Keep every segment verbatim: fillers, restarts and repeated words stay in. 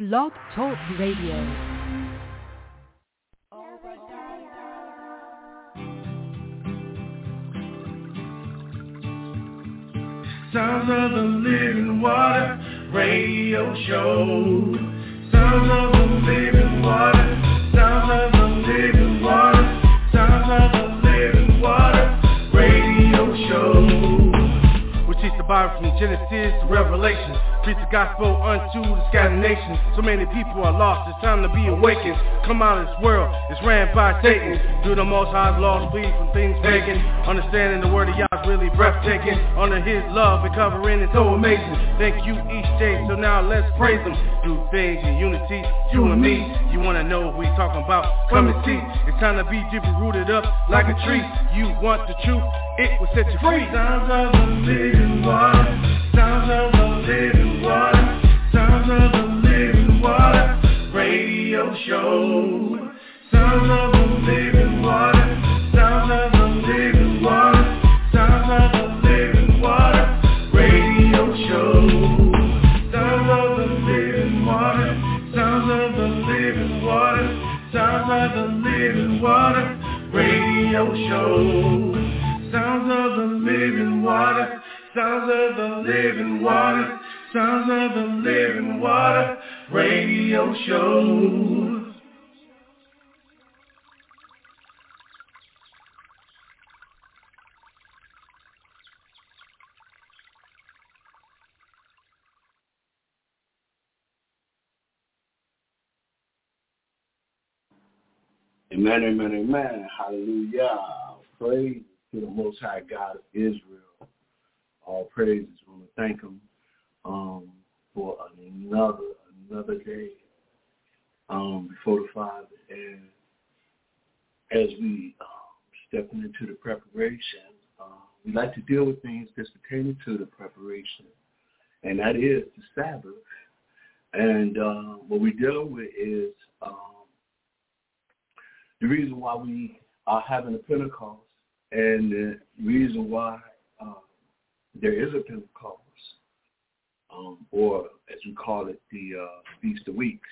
Blog Talk Radio. Sounds of the Living Water Radio Show. Sounds of the Living Water. Sounds of the Living Water. Sounds of the Living Water Radio Show. We teach the Bible from Genesis to Revelation. Preach the gospel unto the scattered nations. So many people are lost, it's time to be awakened. Come out of this world, it's ran by Satan. Through the Most High's laws, flee from things pagan. Understanding the word of Yah's really breathtaking. Under his love and covering, it's so amazing. Thank you each day, so now let's praise him. Do things in unity, you and me. You wanna know what we talking about? Come and see. It's time to be deeply rooted up like a tree. You want the truth, it will set you free. Sounds of the living water. Sounds of the living water. Sounds of the living water radio show. Sounds of the living water. Sounds of the living water. Sounds of the living water radio show. Sounds of the living water. Sounds of the living water. Sounds of the living water radio show. Sounds of the living water. Sounds of the living water. Sounds of the living water radio show. Amen, amen, amen. Hallelujah. Praise to the Most High God of Israel. All praises. We want to thank him um, for another another day um, before the Father. And as we um, step into the preparation, uh, we like to deal with things that's pertaining to the preparation, and that is the Sabbath. And uh, what we're dealing with is um, the reason why we are having a Pentecost, and the reason why uh, there is a Pentecost, um, or as we call it, the uh, Feast of Weeks.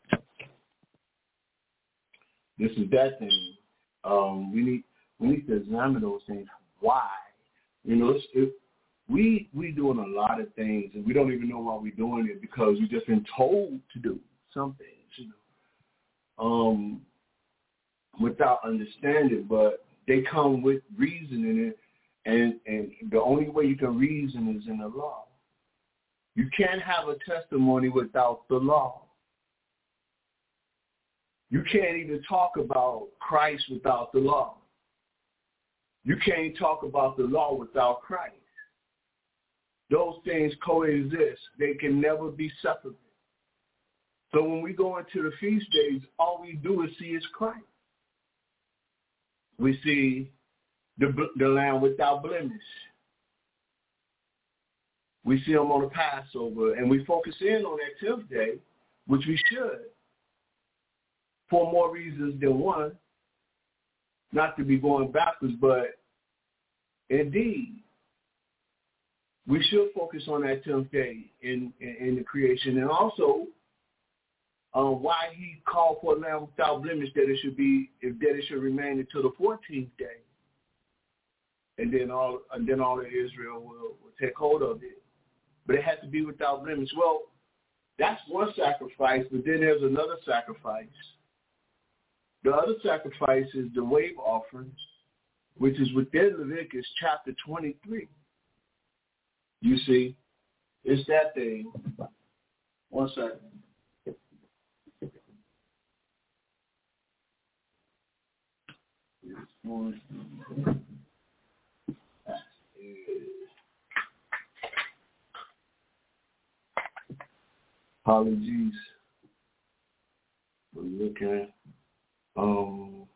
This is that thing. Um, we need we need to examine those things. Why? You know, it's, it, we we doing a lot of things, and we don't even know why we're doing it because we've just been told to do some things. You know. Um, without understanding, but they come with reason in it, and, and the only way you can reason is in the law. You can't have a testimony without the law. You can't even talk about Christ without the law. You can't talk about the law without Christ. Those things coexist. They can never be separate. So when we go into the feast days, all we do is see is Christ. We see the, the Lamb without blemish. We see him on the Passover, and we focus in on that tenth day, which we should, for more reasons than one, not to be going backwards, but indeed, we should focus on that tenth day in, in, in the creation, and also Uh, why he called for a lamb without blemish, that it should be, if that it should remain until the fourteenth day, and then all, and then all of Israel will, will take hold of it. But it has to be without blemish. Well, that's one sacrifice, but then there's another sacrifice. The other sacrifice is the wave offerings, which is within Leviticus chapter twenty-three. You see, it's that thing. One second. Apologies for looking. Um,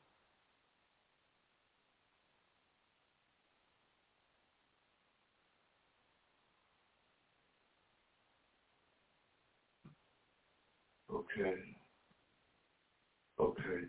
okay. Okay.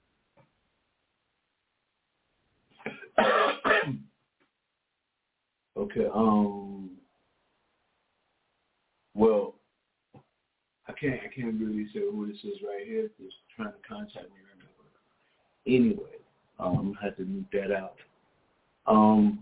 okay. Um. Well, I can't. I can't really say who this is right here. It's trying to contact me right now. Anyway, um, I'm going to have to mute that out. Um,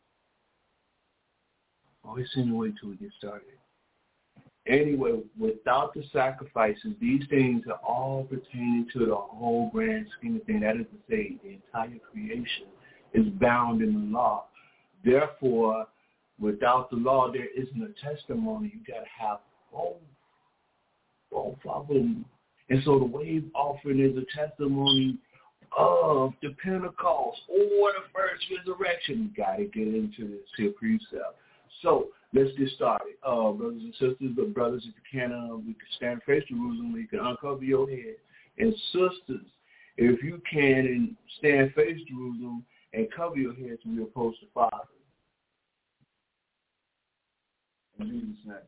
always send away till we get started. Anyway, without the sacrifices, these things are all pertaining to the whole grand scheme of things. That is to say, the entire creation is bound in the law. Therefore, without the law, there isn't a testimony. You got to have both. Both of them. And so the wave offering is a testimony of the Pentecost or the first resurrection. You got to get into this here precept. So let's get started. Uh, brothers and sisters, but brothers, if you can, uh, we can stand face Jerusalem. You can uncover your head. And sisters, if you can, and stand face Jerusalem and cover your heads when you approach the Father. In Jesus' name.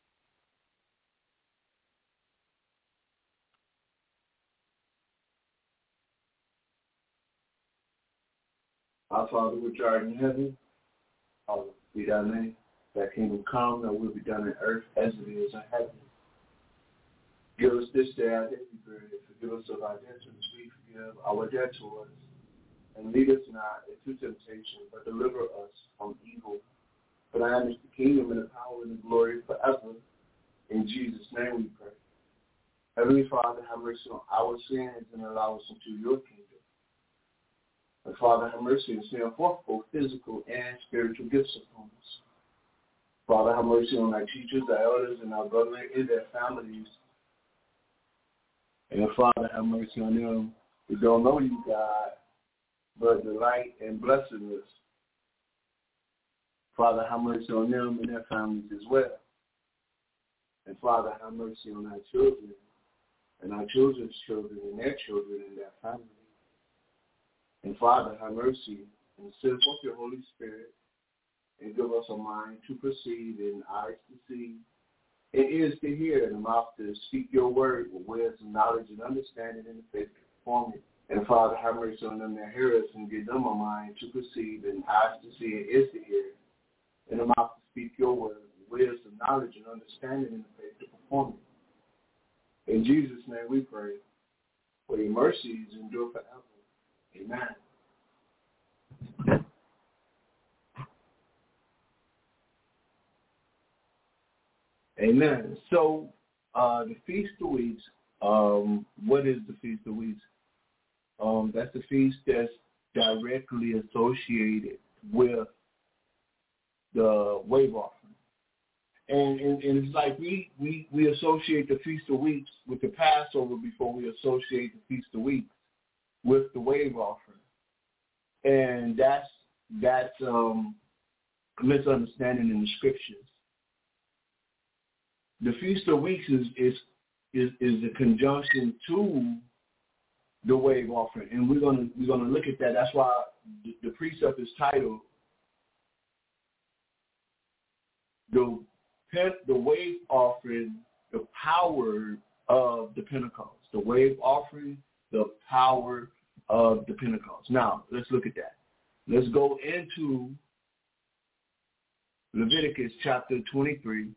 Our Father which art in heaven, hallowed be thy name. Thy kingdom come, thy will be done on earth as it is in heaven. Give us this day our daily bread, and forgive us of our debts as we forgive our debtors. And lead us not into temptation, but deliver us from evil. For thine is the kingdom and the power and the glory forever. In Jesus' name we pray. Heavenly Father, have mercy on our sins and allow us into your kingdom. And Father, have mercy and send forth both physical and spiritual gifts upon us. Father, have mercy on our teachers, our elders, and our brethren and their families. And Father, have mercy on them who don't know you, God, but delight and blessedness. Father, have mercy on them and their families as well. And Father, have mercy on our children and our children's children and their children and their families. And Father, have mercy and send forth your Holy Spirit and give us a mind to perceive and eyes to see and ears to hear and a mouth to speak your word with wisdom, knowledge, and understanding in the faith to perform it. And Father, have mercy on them that hear us and give them a mind to perceive and eyes to see and ears to hear and a mouth to speak your word with wisdom, knowledge, and understanding in the faith to perform it. In Jesus' name we pray. For your mercies endure forever. Amen. Amen. So uh, the Feast of Weeks, um, what is the Feast of Weeks? Um, that's the feast that's directly associated with the wave offering. And, and, and it's like we, we, we associate the Feast of Weeks with the Passover before we associate the Feast of Weeks with the wave offering. And that's, that's um, a misunderstanding in the scriptures. The Feast of Weeks is is is, is a conjunction to the wave offering, and we're gonna we're gonna look at that. That's why the, the precept is titled the the wave offering, the power of the Pentecost. The wave offering, the power of the Pentecost. Now let's look at that. Let's go into Leviticus chapter twenty-three.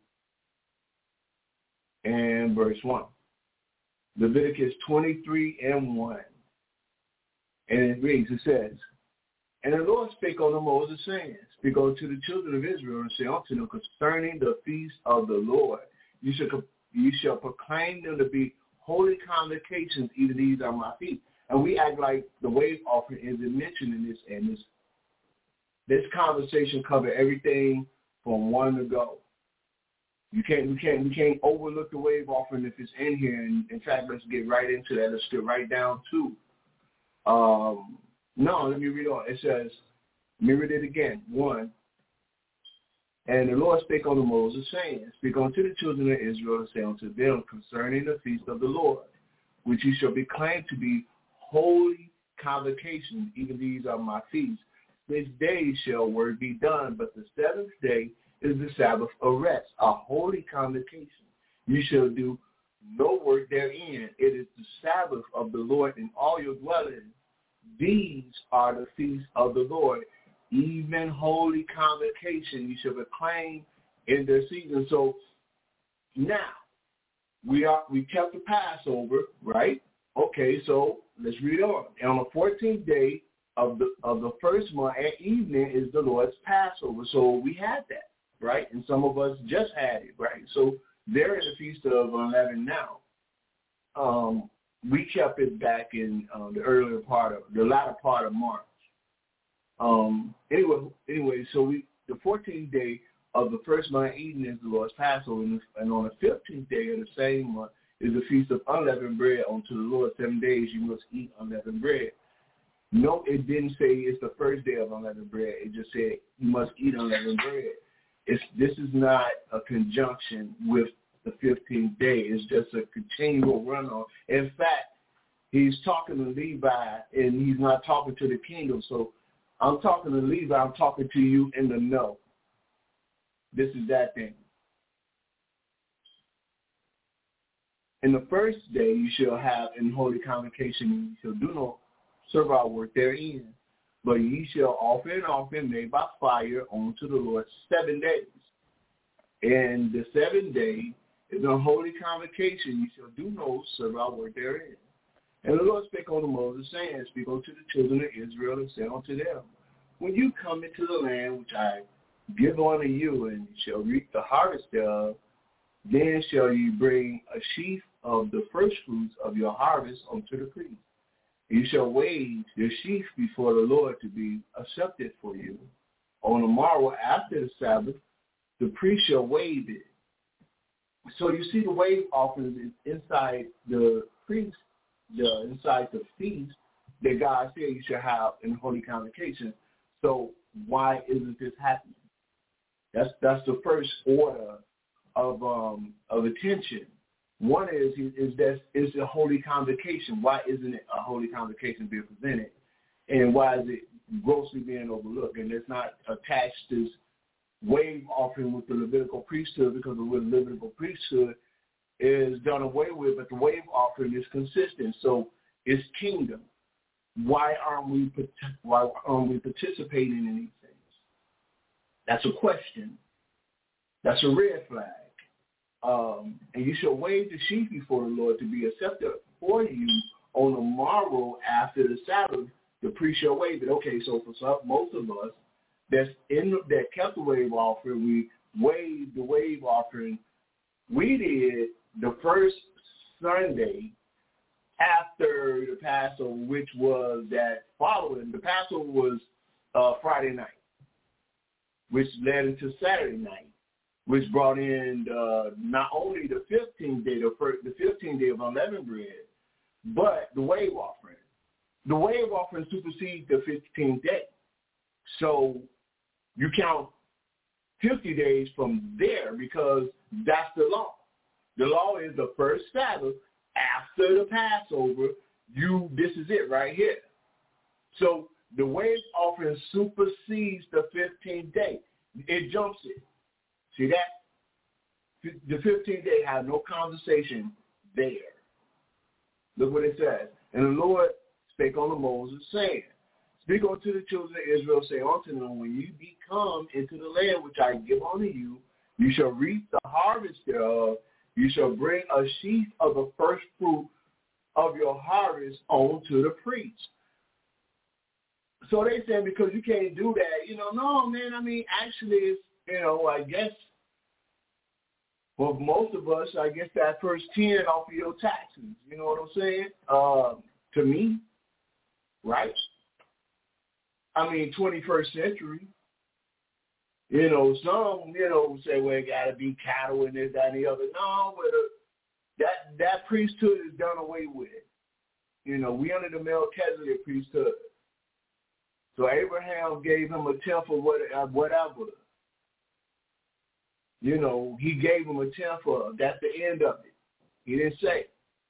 And verse one. Leviticus twenty-three and one. And it reads, it says, And the Lord spake unto Moses, saying, Speak unto the children of Israel, and say unto them concerning the feast of the Lord, you shall, you shall proclaim them to be holy convocations, even these are my feet. And we act like the wave offering isn't mentioned in this, and this, this conversation covered everything from one to go. You can't, we can't, we can't overlook the wave offering if it's in here. And in fact, let's get right into that. Let's get right down to. Um, no, let me read on. It says, let me read it again. One. And the Lord spake unto Moses, saying, Speak unto the children of Israel, and say unto them concerning the feast of the Lord, which ye shall be claimed to be holy convocations. Even these are my feasts. Six days shall work be done, but the seventh day is the Sabbath of rest, a holy convocation. You shall do no work therein. It is the Sabbath of the Lord in all your dwellings. These are the feasts of the Lord, even holy convocation. You shall proclaim in their season. So now, we are we kept the Passover, right? Okay, so let's read on. And on the fourteenth day of the of the first month at evening is the Lord's Passover. So we had that, right? And some of us just had it, right? So they're in the Feast of Unleavened now. Um, we kept it back in uh, the earlier part of the latter part of March. Um, anyway, anyway, so we the fourteenth day of the first month evening is the Lord's Passover, and, and on the fifteenth day of the same month is the Feast of Unleavened Bread. Unto the Lord seven days you must eat unleavened bread. No, it didn't say it's the first day of unleavened bread. It just said you must eat unleavened bread. It's this is not a conjunction with the fifteenth day. It's just a continual run on. In fact, he's talking to Levi, and he's not talking to the kingdom. So I'm talking to Levi. I'm talking to you in the know. This is that thing. In the first day you shall have in holy convocation, you shall do no servile work therein, but ye shall offer an offering made by fire unto the Lord seven days. And the seventh day is a holy convocation, you shall do no servile work therein. And the Lord spake unto Moses, saying, Speak unto the children of Israel, and say unto them, When you come into the land which I give unto you, and you shall reap the harvest thereof, then shall you bring a sheaf of the first fruits of your harvest unto the priest. You shall wave your sheaf before the Lord to be accepted for you. On the morrow after the Sabbath, the priest shall wave it. So you see the wave offerings is inside the priest, the inside the feast that God said you should have in holy convocation. So why isn't this happening? That's that's the first order of um, of attention. One is is that is a holy convocation. Why isn't it a holy convocation being presented, and why is it grossly being overlooked? And it's not attached to this wave offering with the Levitical priesthood, because the Levitical priesthood is done away with, but the wave offering is consistent. So it's kingdom. Why aren't we why aren't we participating in these things? That's a question. That's a red flag. Um, and you shall wave the sheaf before the Lord to be accepted for you on the morrow after the Sabbath. The priest shall wave it. Okay, so for some, most of us that's in that kept the wave offering, we waved the wave offering. We did the first Sunday after the Passover, which was that following. The Passover was uh, Friday night, which led into Saturday night, which brought in uh, not only the fifteenth day, the, first, the fifteenth day of unleavened bread, but the wave offering. The wave offering supersedes the fifteenth day. So you count fifty days from there, because that's the law. The law is the first Sabbath after the Passover. You, this is it right here. So the wave offering supersedes the fifteenth day. It jumps it. See that? The fifteenth day had no conversation there. Look what it says. And the Lord spake unto Moses, saying, Speak unto the children of Israel, say unto them, When you be come into the land which I give unto you, you shall reap the harvest thereof. You shall bring a sheaf of the first fruit of your harvest unto the priest. So they said, because you can't do that, you know, no, man, I mean, actually, it's, you know, I guess, for most of us, I guess that first ten off of your taxes, you know what I'm saying? Uh, to me, right? I mean, twenty-first century, you know, some, you know, say, well, it got to be cattle and this, that, and the other. No, but uh, that, that priesthood is done away with. You know, we under the Melchizedek priesthood. So Abraham gave him a tenth of whatever. You know, he gave him a tenth of. That's the end of it. He didn't say.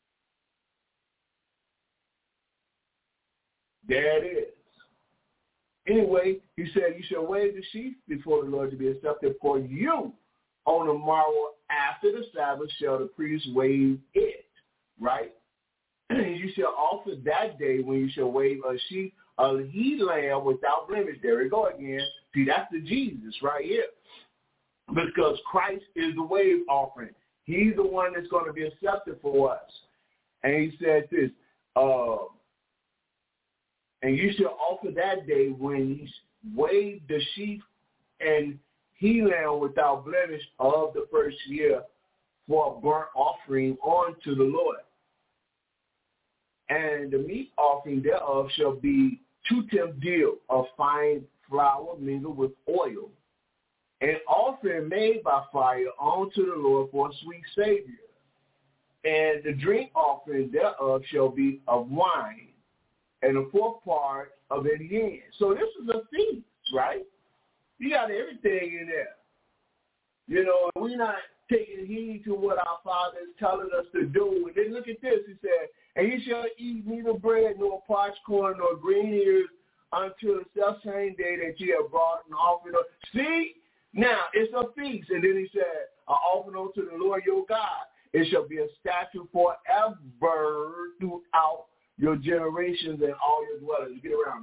There it is. Anyway, he said, you shall wave the sheaf before the Lord to be accepted for you. On the morrow after the Sabbath shall the priest wave it, right? And you shall offer that day when you shall wave a sheaf, a he lamb without blemish. There we go again. See, that's the Jesus right here. Because Christ is the wave offering. He's the one that's going to be accepted for us. And he said this, uh, and you shall offer that day when ye wave the sheep and he lamb without blemish of the first year for a burnt offering unto the Lord. And the meat offering thereof shall be two-tenth deal of fine flour mingled with oil, an offering made by fire unto the Lord for a sweet Savior. And the drink offering thereof shall be of wine, and the fourth part of it in. So this is a feast, right? You got everything in there. You know, we're not taking heed to what our Father is telling us to do. And then look at this. He said, and ye shall eat neither bread nor parched corn nor green ears until the selfsame day that ye have brought an offering. Of. See, now it's a feast. And then he said, an offering unto the Lord your God. It shall be a statute forever throughout your generations and all your dwellings. Get around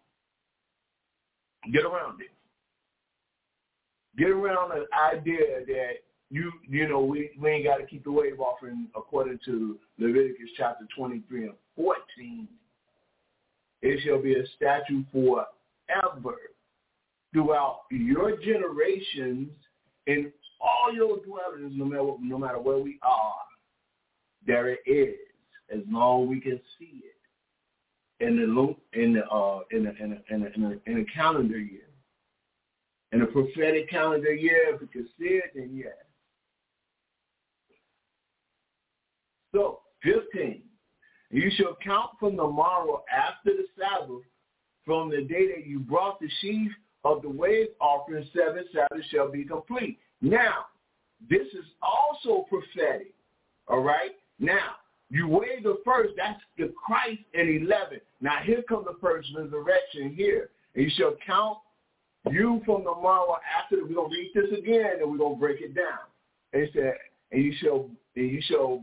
that. Get around it. Get around the idea that you you know we, we ain't got to keep the wave offering according to Leviticus chapter twenty-three and fourteen. It shall be a statute forever throughout your generations in all your dwellings, no matter no matter where we are. There it is, as long as we can see it in the in the uh in the in the, in the, in the, in the calendar year. In a prophetic calendar year, if we can see it, then yes. So, fifteen, you shall count from the morrow after the Sabbath, from the day that you brought the sheaf of the wave offering, seven Sabbaths shall be complete. Now, this is also prophetic, all right? Now, you wave the first, that's the Christ in eleven. Now, here comes the first resurrection here. And you shall count you from the morrow after, we're going to read this again, and we're going to break it down. And it said, and you shall, and you shall,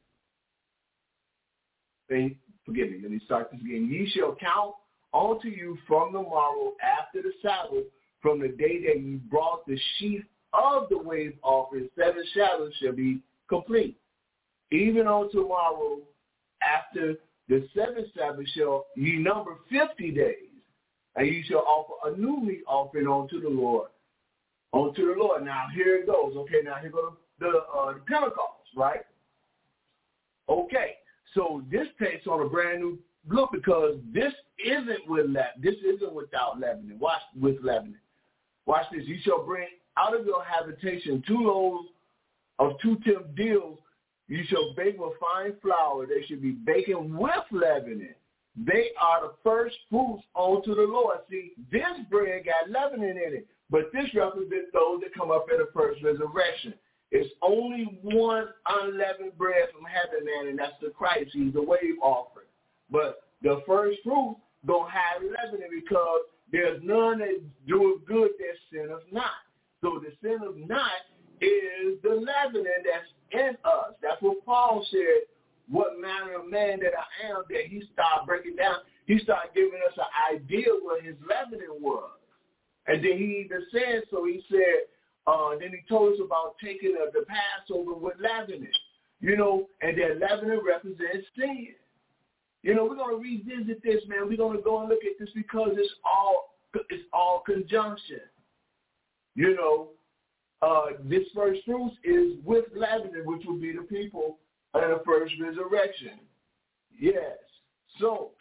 and forgive me, let me start this again. Ye shall count unto you from the morrow after the Sabbath, from the day that you brought the sheaf of the wave offering, seven Sabbaths shall be complete. Even on tomorrow after the seventh Sabbath shall ye number fifty days. And you shall offer a new meat offering unto the Lord. Unto the Lord. Now, here it goes. Okay, now here goes the, uh, the Pentecost, right? Okay, so this takes on a brand new look because this isn't with le- this isn't without leavening. Watch with leavening. Watch this. You shall bring out of your habitation two loaves of two-tenth deals. You shall bake with fine flour. They should be baking with leavening. They are the first fruits unto the Lord. See, this bread got leavening in it, but this represents those that come up at the first resurrection. It's only one unleavened bread from heaven, man, and that's the Christ. He's the wave offering. But the first fruit don't have leavening because there's none that doeth good that sinneth not. So the sin of not is the leavening that's in us. That's what Paul said. What manner of man that I am, that he started breaking down. He started giving us an idea what his leavening was. And then he even said, so he said, uh, then he told us about taking uh, the Passover with leavening. You know, and that leavening represents sin. You know, we're going to revisit this, man. We're going to go and look at this because it's all, it's all conjunction. You know, uh, this first fruits is with leavening, which will be the people of the first resurrection. Yes. So,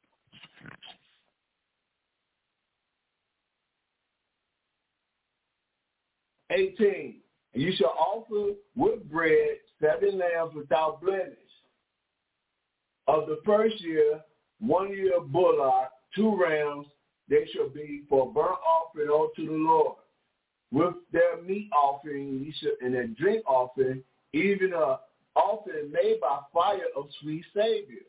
eighteen, and you shall offer with bread seven lambs without blemish. Of the first year, one year bullock, two rams, they shall be for burnt offering unto the Lord. With their meat offering you shall, and their drink offering, even a offering made by fire of sweet Savior.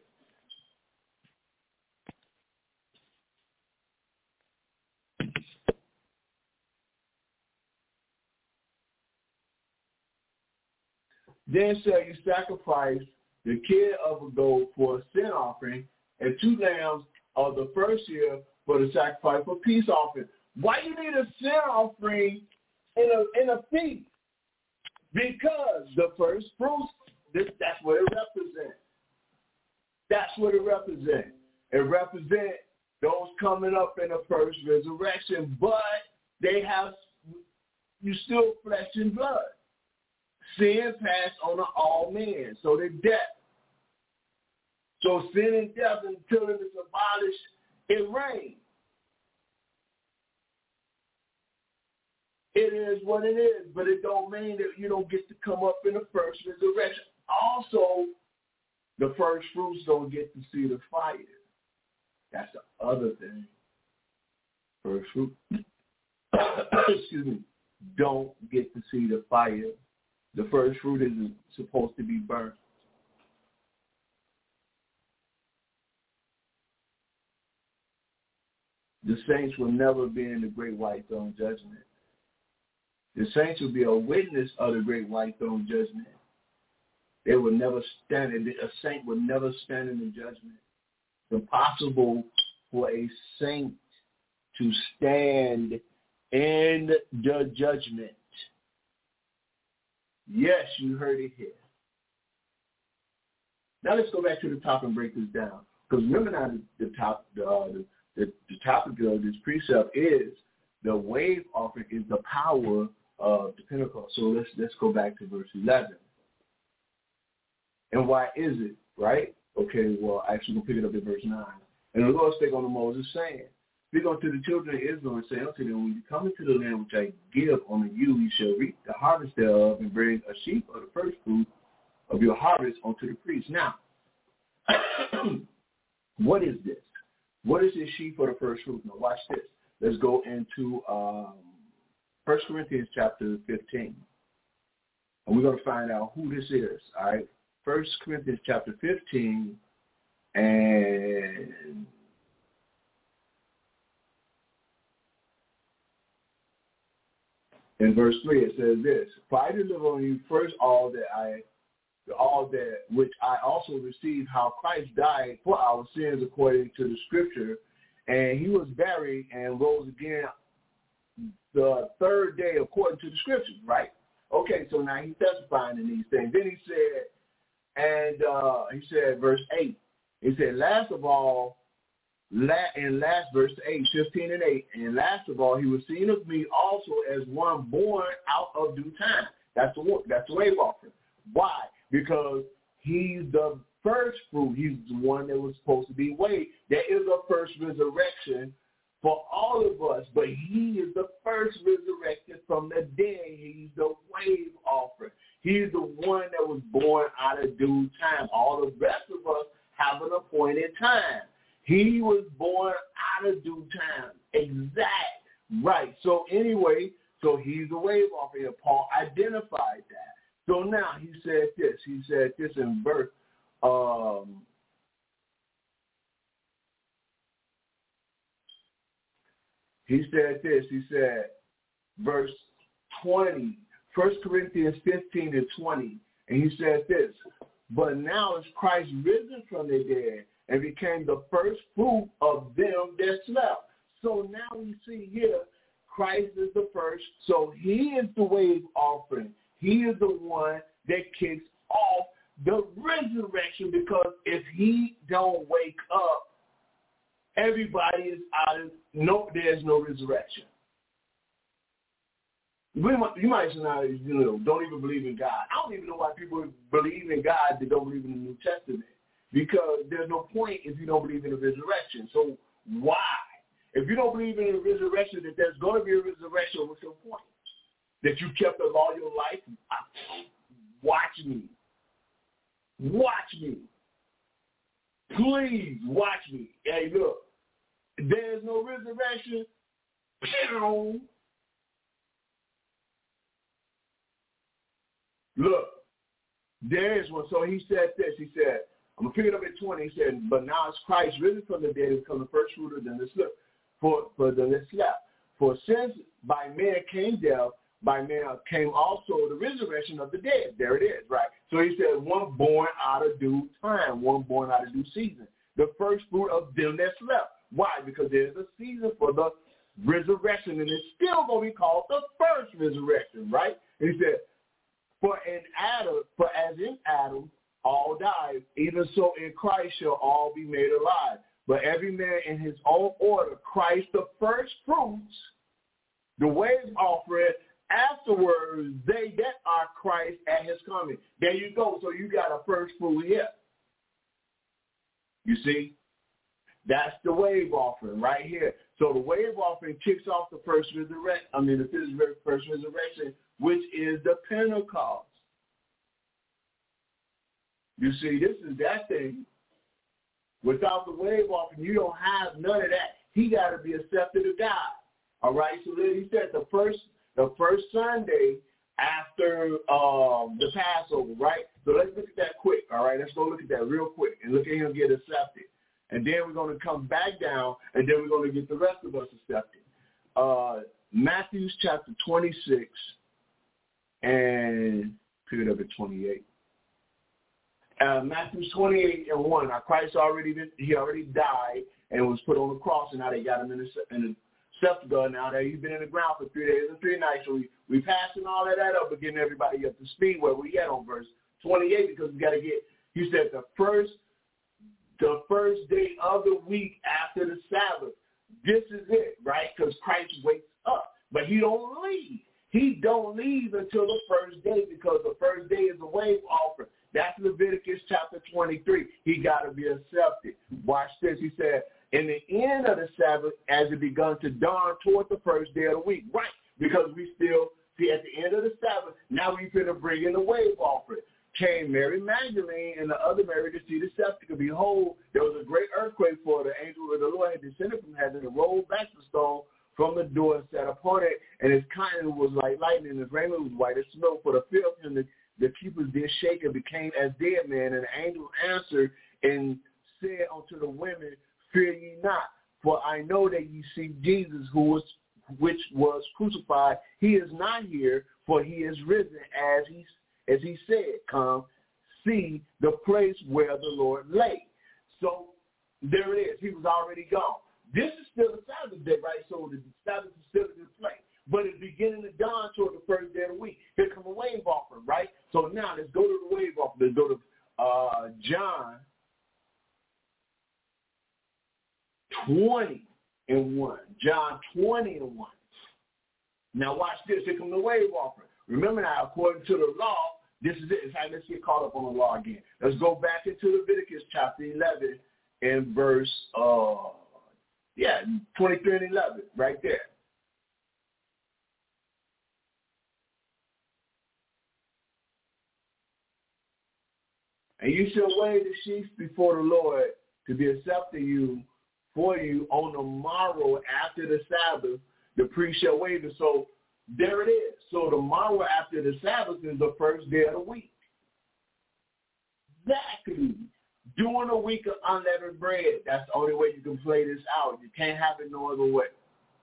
Then shall you sacrifice the kid of a goat for a sin offering, and two lambs of the first year for the sacrifice for peace offering. Why you need a sin offering in a in a feast? Because the first fruits, this, that's what it represents. That's what it represents. It represents those coming up in the first resurrection, but they have, you still flesh and blood. Sin passed on to all men, so they're death. So sin and death, until it is abolished, it reigns. It is what it is, but it don't mean that you don't get to come up in the first resurrection. Also, the first fruits don't get to see the fire. That's the other thing. First fruit, excuse me, don't get to see the fire. The first fruit is supposed to be burnt. The saints will never be in the great white throne judgment. The saints will be a witness of the great white throne judgment. They will never stand in a saint will never stand in the judgment. It's impossible for a saint to stand in the judgment. Yes, you heard it here. Now let's go back to the top and break this down. Because remember now the, the top the, uh, the, the the topic of this precept is the wave offering is the power of the Pentecost. So let's let's go back to verse eleven. And why is it, right? Okay, well, actually, we'll pick it up at verse nine. And the Lord spake unto Moses, saying, Speak unto the children of Israel, and say unto them, When you come into the land which I give unto you, you shall reap the harvest thereof, and bring a sheaf of the first fruit of your harvest unto the priest. Now, what is this? What is this sheaf of the first fruit? Now, watch this. Let's go into um, First Corinthians chapter fifteen. And we're going to find out who this is, all right? First Corinthians chapter fifteen, and in verse three it says this: For I deliver on you first all that I, all that which I also received, how Christ died for our sins according to the Scripture, and he was buried and rose again the third day according to the Scriptures. Right? Okay, so now he's testifying in these things. Then he said. And uh, he said, verse eight, he said, last of all, la- in last verse eight, fifteen and eight, and last of all, he was seen of me also as one born out of due time. That's the that's the wave offering. Why? Because he's the first fruit. He's the one that was supposed to be waved. There is a first resurrection for all of us, but he is the first resurrected from the dead. He's the wave offering. He's the one that was born out of due time. All the rest of us have an appointed time. He was born out of due time. Exact. Right. So anyway, so he's the wave offering. Paul identified that. So now he said this. He said this in verse um, He said this. He said, verse twenty, First Corinthians fifteen and twenty, and he said this: But now is Christ risen from the dead and became the first fruit of them that slept. So now we see here, Christ is the first. So he is the wave offering. He is the one that kicks off the resurrection, because if he don't wake up, everybody is out of, no, there's no resurrection. We might, you might say, you know, don't even believe in God. I don't even know why people believe in God that don't believe in the New Testament, because there's no point if you don't believe in the resurrection. So why? If you don't believe in the resurrection, that there's going to be a resurrection, what's your point? That you kept the law your life? Watch me. Watch me. Please watch me. Hey, look, there's no resurrection. Look, there is one. So he said this. He said, I'm going to pick it up at twenty. He said, but now it's Christ risen from the dead, who become the first fruit of them that slept. For, for them that slept. For since by man came death, by man came also the resurrection of the dead. There it is, right? So he said, one born out of due time, one born out of due season. The first fruit of them that slept. Why? Because there's a season for the resurrection, and it's still going to be called the first resurrection, right? And he said, For in Adam, for as in Adam all died, even so in Christ shall all be made alive. But every man in his own order, Christ the first fruits, the wave offering, afterwards they that are Christ at his coming. There you go. So you got a first fruit here. You see? That's the wave offering right here. So the wave offering kicks off the first resurrection, I mean the first resurrection, which is the Pentecost. You see, this is that thing. Without the wave offering, you don't have none of that. He got to be accepted of God. All right. So then he said the first, the first Sunday after um, the Passover, right? So let's look at that quick. All right. Let's go look at that real quick and look at him get accepted. And then we're going to come back down, and then we're going to get the rest of us accepted. Uh, Matthew chapter twenty-six, and pick it up at twenty-eight. Uh, Matthew twenty-eight and one. Now Christ already been, he already died and was put on the cross, and now they got him in the, in the sepulchre. Now that he's been in the ground for three days and three nights, so we we passing all of that up and getting everybody up to speed where we at on verse twenty-eight, because we got to get. He said the first. The first day of the week after the Sabbath. This is it, right? Because Christ wakes up. But he don't leave. He don't leave until the first day, because the first day is a wave offering. That's Leviticus chapter twenty-three. He got to be accepted. Watch this. He said, in the end of the Sabbath, as it begun to dawn toward the first day of the week. Right, because we still, see, at the end of the Sabbath, now we finna bring in the wave offering. Came Mary Magdalene and the other Mary to see the sepulchre. Behold, there was a great earthquake, for the angel of the Lord had descended from heaven and rolled back the stone from the door and sat upon it. And his countenance was like lightning, and his raiment was white as snow. For the fear of him, the, the keepers did shake and became as dead men. And the angel answered and said unto the women, fear ye not, for I know that ye seek Jesus, who was which was crucified. He is not here, for he is risen, as he As he said, come see the place where the Lord lay. So there it is. He was already gone. This is still the Sabbath day, right? So the Sabbath is still in play. But it's beginning to dawn toward the first day of the week. Here come a wave offering, right? So now let's go to the wave offering. Let's go to uh, John twenty and one. John twenty and one. Now watch this. Here come the wave offering. Remember now, according to the law, this is it. It's how let's get caught up on the law again. Let's go back into Leviticus chapter eleven and verse, uh, yeah, twenty-three and eleven, right there. And you shall wave the sheaf before the Lord to be accepted you for you on the morrow after the Sabbath. The priest shall wave it. So there it is. So the morrow after the Sabbath is the first day of the week. Exactly. During a week of unleavened bread, that's the only way you can play this out. You can't have it no other way.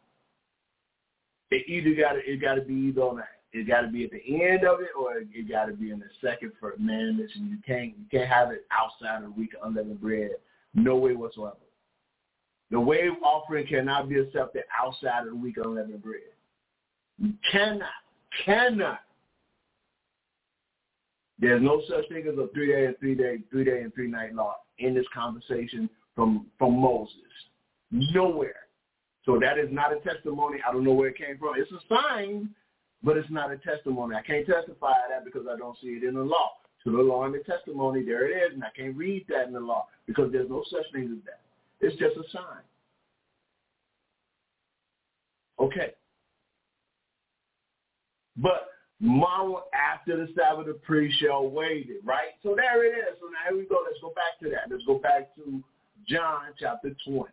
It either got to, it got to be either on that. It got to be at the end of it, or it got to be in the second for commandments. And you can't, you can't have it outside of the week of unleavened bread. No way whatsoever. The wave offering cannot be accepted outside of the week of unleavened bread. You cannot, cannot. There's no such thing as a three-day and three-day, three-day and three-night law in this conversation from, from Moses. Nowhere. So that is not a testimony. I don't know where it came from. It's a sign, but it's not a testimony. I can't testify to that because I don't see it in the law. To the law and the testimony, there it is, and I can't read that in the law because there's no such thing as that. It's just a sign. Okay. But morrow after the Sabbath, the priest shall wave it, right? So there it is. So now here we go. Let's go back to that. Let's go back to John chapter twenty.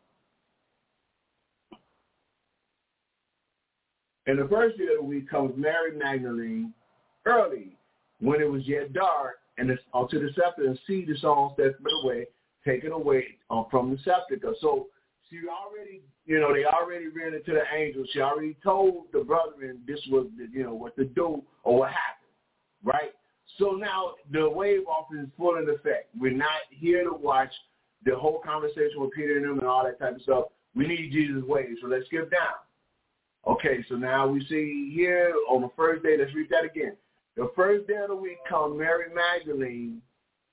And the first day of the week comes Mary Magdalene early, when it was yet dark, and it's unto the sepulchre, and see the songs that went away, taken away um, from the sepulchre. So she already, you know, they already ran into the angel. She already told the brethren this was, the, you know, what to do or what happened, right? So now the wave offering is full in effect. We're not here to watch the whole conversation with Peter and them and all that type of stuff. We need Jesus' wave, so let's skip down. Okay, so now we see here on the first day, let's read that again. The first day of the week come Mary Magdalene,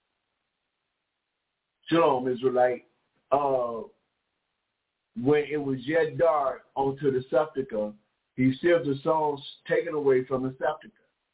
Shalom Israelite, uh, when it was yet dark onto the sepulchre, he sealed the souls taken away from the sepulchre.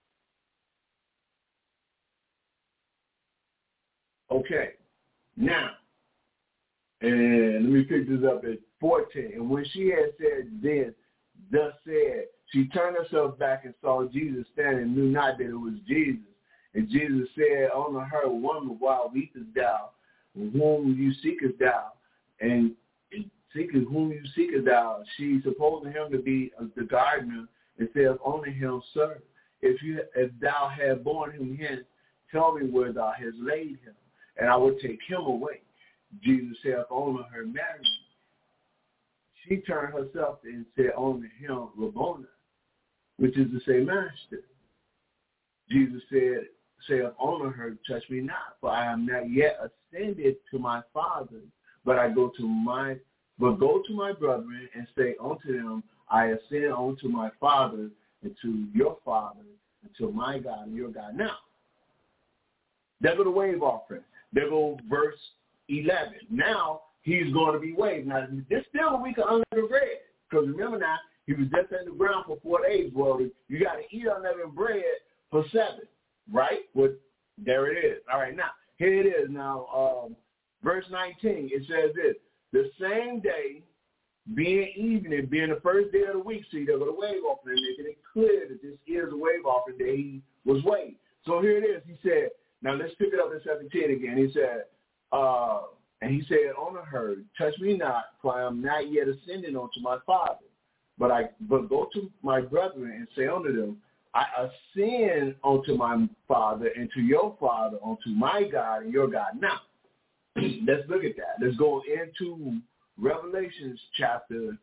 Okay, now, and let me pick this up at fourteen. And when she had said this, thus said, she turned herself back and saw Jesus standing and knew not that it was Jesus. And Jesus said unto her, Woman, why weepest thou? Whom you seekest thou? And seekest whom you seekest thou? She supposing him to be the gardener, and saith unto him, Sir, if you if thou have borne him hence, tell me where thou hast laid him, and I will take him away. Jesus saith unto her, Mary. She turned herself and said unto him, Rabboni, which is to say, Master. Jesus said, saith unto her, Touch me not, for I am not yet ascended to my Father, but I go to my but go to my brethren and say unto them, I ascend unto my Father and to your Father and to my God and your God. Now, there go the wave offering. There go verse eleven. Now he's going to be waved. Now this still a week of unleavened bread, because remember now he was just in the ground for four days. Well, you got to eat unleavened bread for seven, right? Well, there it is. All right, now here it is. Now um, verse nineteen. It says this: the same day, being evening, being the first day of the week. See, there was a wave offering, making it clear that this is a wave offering that he was waved. So here it is. He said. Now let's pick it up in seventeen again. He said, uh, and he said unto her, Touch me not, for I am not yet ascended unto my Father, but I but go to my brethren and say unto them, I ascend unto my Father and to your Father, unto my God and your God. Now, let's look at that. Let's go into Revelations chapter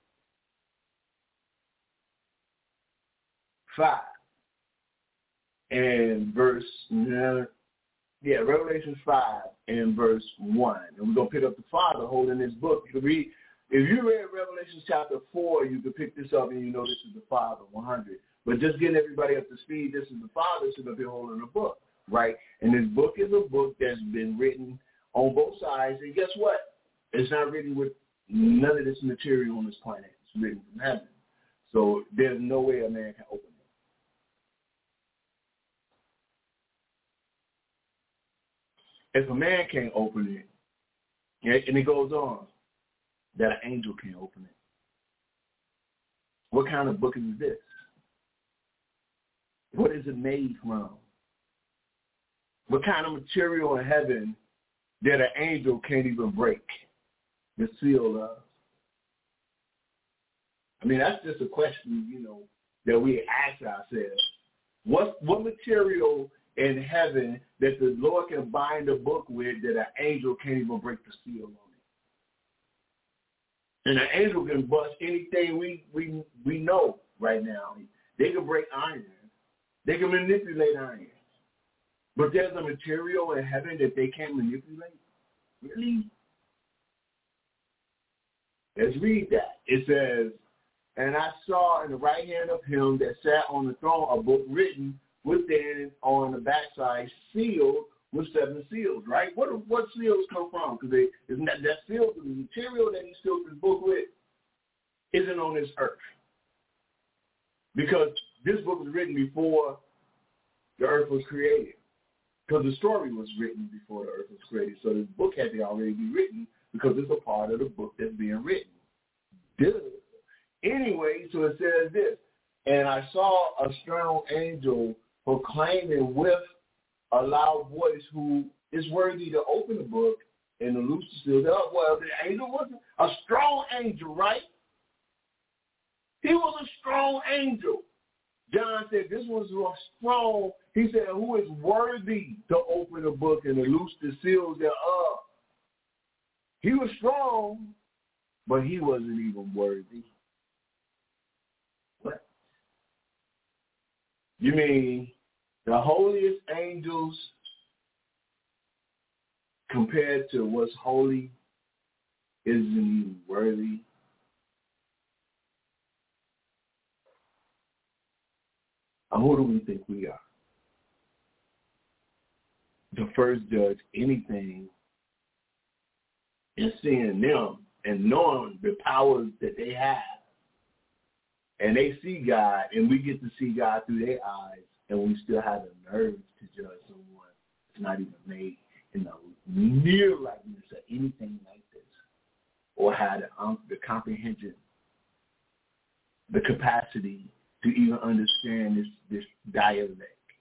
five. And verse, yeah, Revelation five and verse one. And we're going to pick up the Father holding this book. You can read, if you read Revelation chapter four, you can pick this up and you know this is the Father, one hundred. But just getting everybody up to speed, this is the Father sitting up here holding a book, right? And this book is a book that's been written on both sides. And guess what? It's not written with none of this material on this planet. It's written from heaven. So there's no way a man can open it. If a man can't open it, and it goes on, that an angel can't open it. What kind of book is this? What is it made from? What kind of material in heaven that an angel can't even break the seal of? I mean, that's just a question, you know, that we ask ourselves. What what material in heaven that the Lord can bind a book with that an angel can't even break the seal on it? And an angel can bust anything we, we, we know right now. They can break iron. They can manipulate iron. But there's a material in heaven that they can't manipulate? Really? Let's read that. It says, and I saw in the right hand of him that sat on the throne a book written within on the backside, sealed with seven seals, right? What what seals come from? Because isn't that, that seal, the material that he sealed his book with, isn't on this earth. Because this book was written before the earth was created. Because the story was written before the earth was created. So this book had to already be written because it's a part of the book that's being written. Duh. Anyway, so it says this, and I saw a strong angel proclaiming with a loud voice who is worthy to open the book and to loose the seals. Well, the angel wasn't a strong angel, right? He was a strong angel. John said this was a strong, he said, who is worthy to open the book and to loose the seals thereof. He was strong, but he wasn't even worthy. What? You mean the holiest angels compared to what's holy isn't even worthy? And who do we think we are? to first judge anything and seeing them and knowing the powers that they have. And they see God, and we get to see God through their eyes, and we still have the nerve to judge someone that's not even made in the near likeness of anything like this, or have the, um, the comprehension, the capacity to even understand this, this dialect.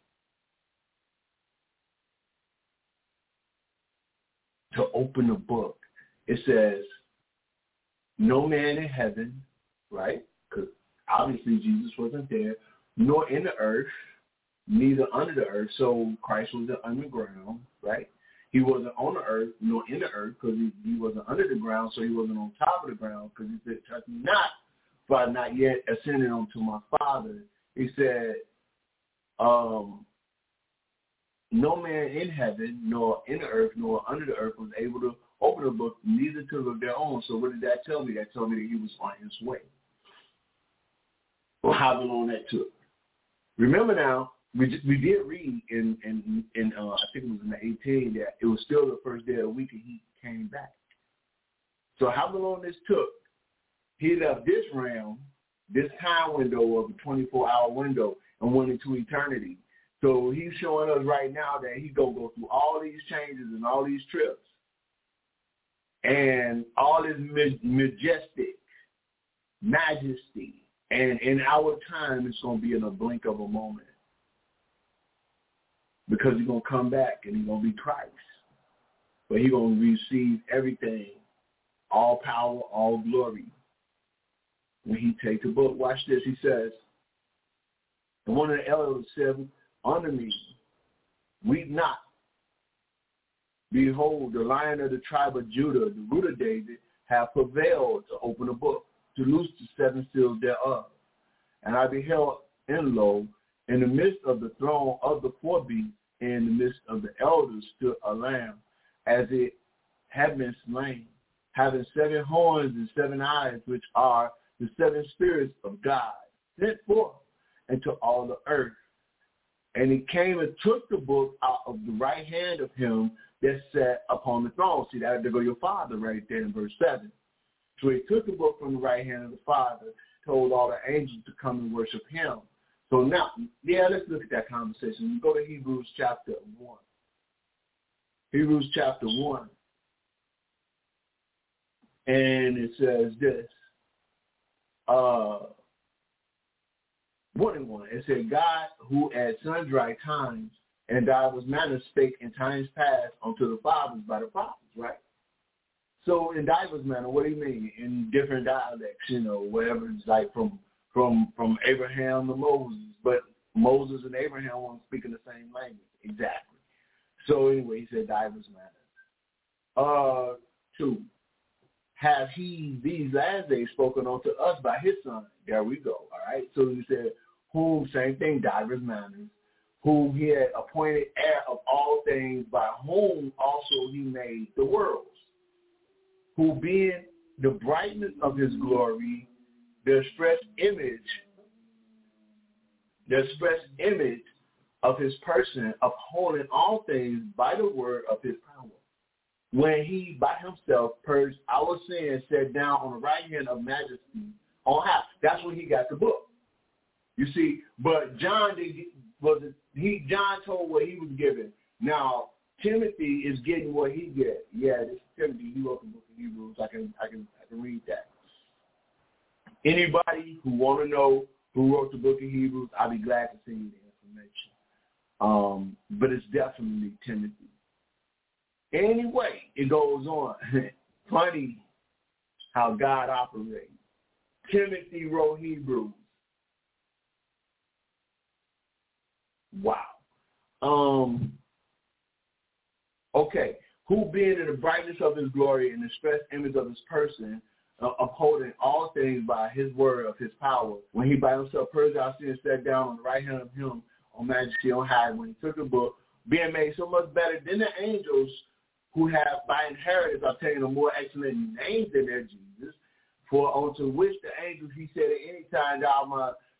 To open the book, it says, no man in heaven, right? Because obviously Jesus wasn't there, nor in the earth, neither under the earth. So Christ was underground, right? He wasn't on the earth, nor in the earth, because he, he wasn't under the ground, so he wasn't on top of the ground, because he said, touch me not, for I not yet ascended unto my Father. He said, um, no man in heaven, nor in the earth, nor under the earth was able to open the book, neither to look their own. So what did that tell me? That told me that he was on his way. Well, how long that took? Remember now, we just, we did read in, in, in uh, I think it was in the eighteen, that it was still the first day of the week and he came back. So how long this took? He left this realm, this time window of a twenty-four hour window, and went into eternity. So he's showing us right now that he's going to go through all these changes and all these trips and all this majestic majesty. And in our time, it's going to be in a blink of a moment, because he's going to come back and he's going to be Christ. But he's going to receive everything, all power, all glory. When he takes the book, watch this, he says, and one of the elders said unto me, weep not. Behold, the Lion of the tribe of Judah, the root of David, hath prevailed to open the book, to loose the seven seals thereof. And I beheld, and lo, in the midst of the throne of the four beasts, in the midst of the elders stood a lamb, as it had been slain, having seven horns and seven eyes, which are the seven spirits of God, sent forth into all the earth. And he came and took the book out of the right hand of him that sat upon the throne. See, that, there go your Father right there in verse seven. So he took the book from the right hand of the Father, told all the angels to come and worship him. So now, yeah, let's look at that conversation. We go to Hebrews chapter one. Hebrews chapter one. And it says this. Uh, one and one. It said, God, who at sundry times and divers manners spake in times past unto the fathers by the prophets, right? So in divers manner, what do you mean? In different dialects, you know, whatever it's like from from from Abraham to Moses, but Moses and Abraham weren't speaking the same language exactly. So anyway, he said divers manners. Uh, two. Have he these last days spoken unto us by his son? There we go. All right. So he said, whom, same thing, divers manners, whom he had appointed heir of all things, by whom also he made the worlds, who being the brightness of his glory, the express image, the express image of his person, upholding all things by the word of his power. When he by himself purged our sins, sat down on the right hand of majesty on high. That's when he got the book. You see, but John did was he John told what he was given. Now Timothy is getting what he get. Yeah, this is Timothy. He wrote the book of Hebrews. I can I can I can read that. Anybody who want to know who wrote the book of Hebrews, I'll be glad to send you the information. Um, but it's definitely Timothy. Anyway, it goes on. Funny how God operates. Timothy wrote Hebrews. Wow. Um. Okay. Who being in the brightness of his glory and the express image of his person, uh, upholding all things by his word of his power, when he by himself purged our sins, sat down on the right hand of him on majesty on high, when he took the book, being made so much better than the angels, who have by inheritance obtained a more excellent name than their Jesus, for unto which the angels he said at any time, thou my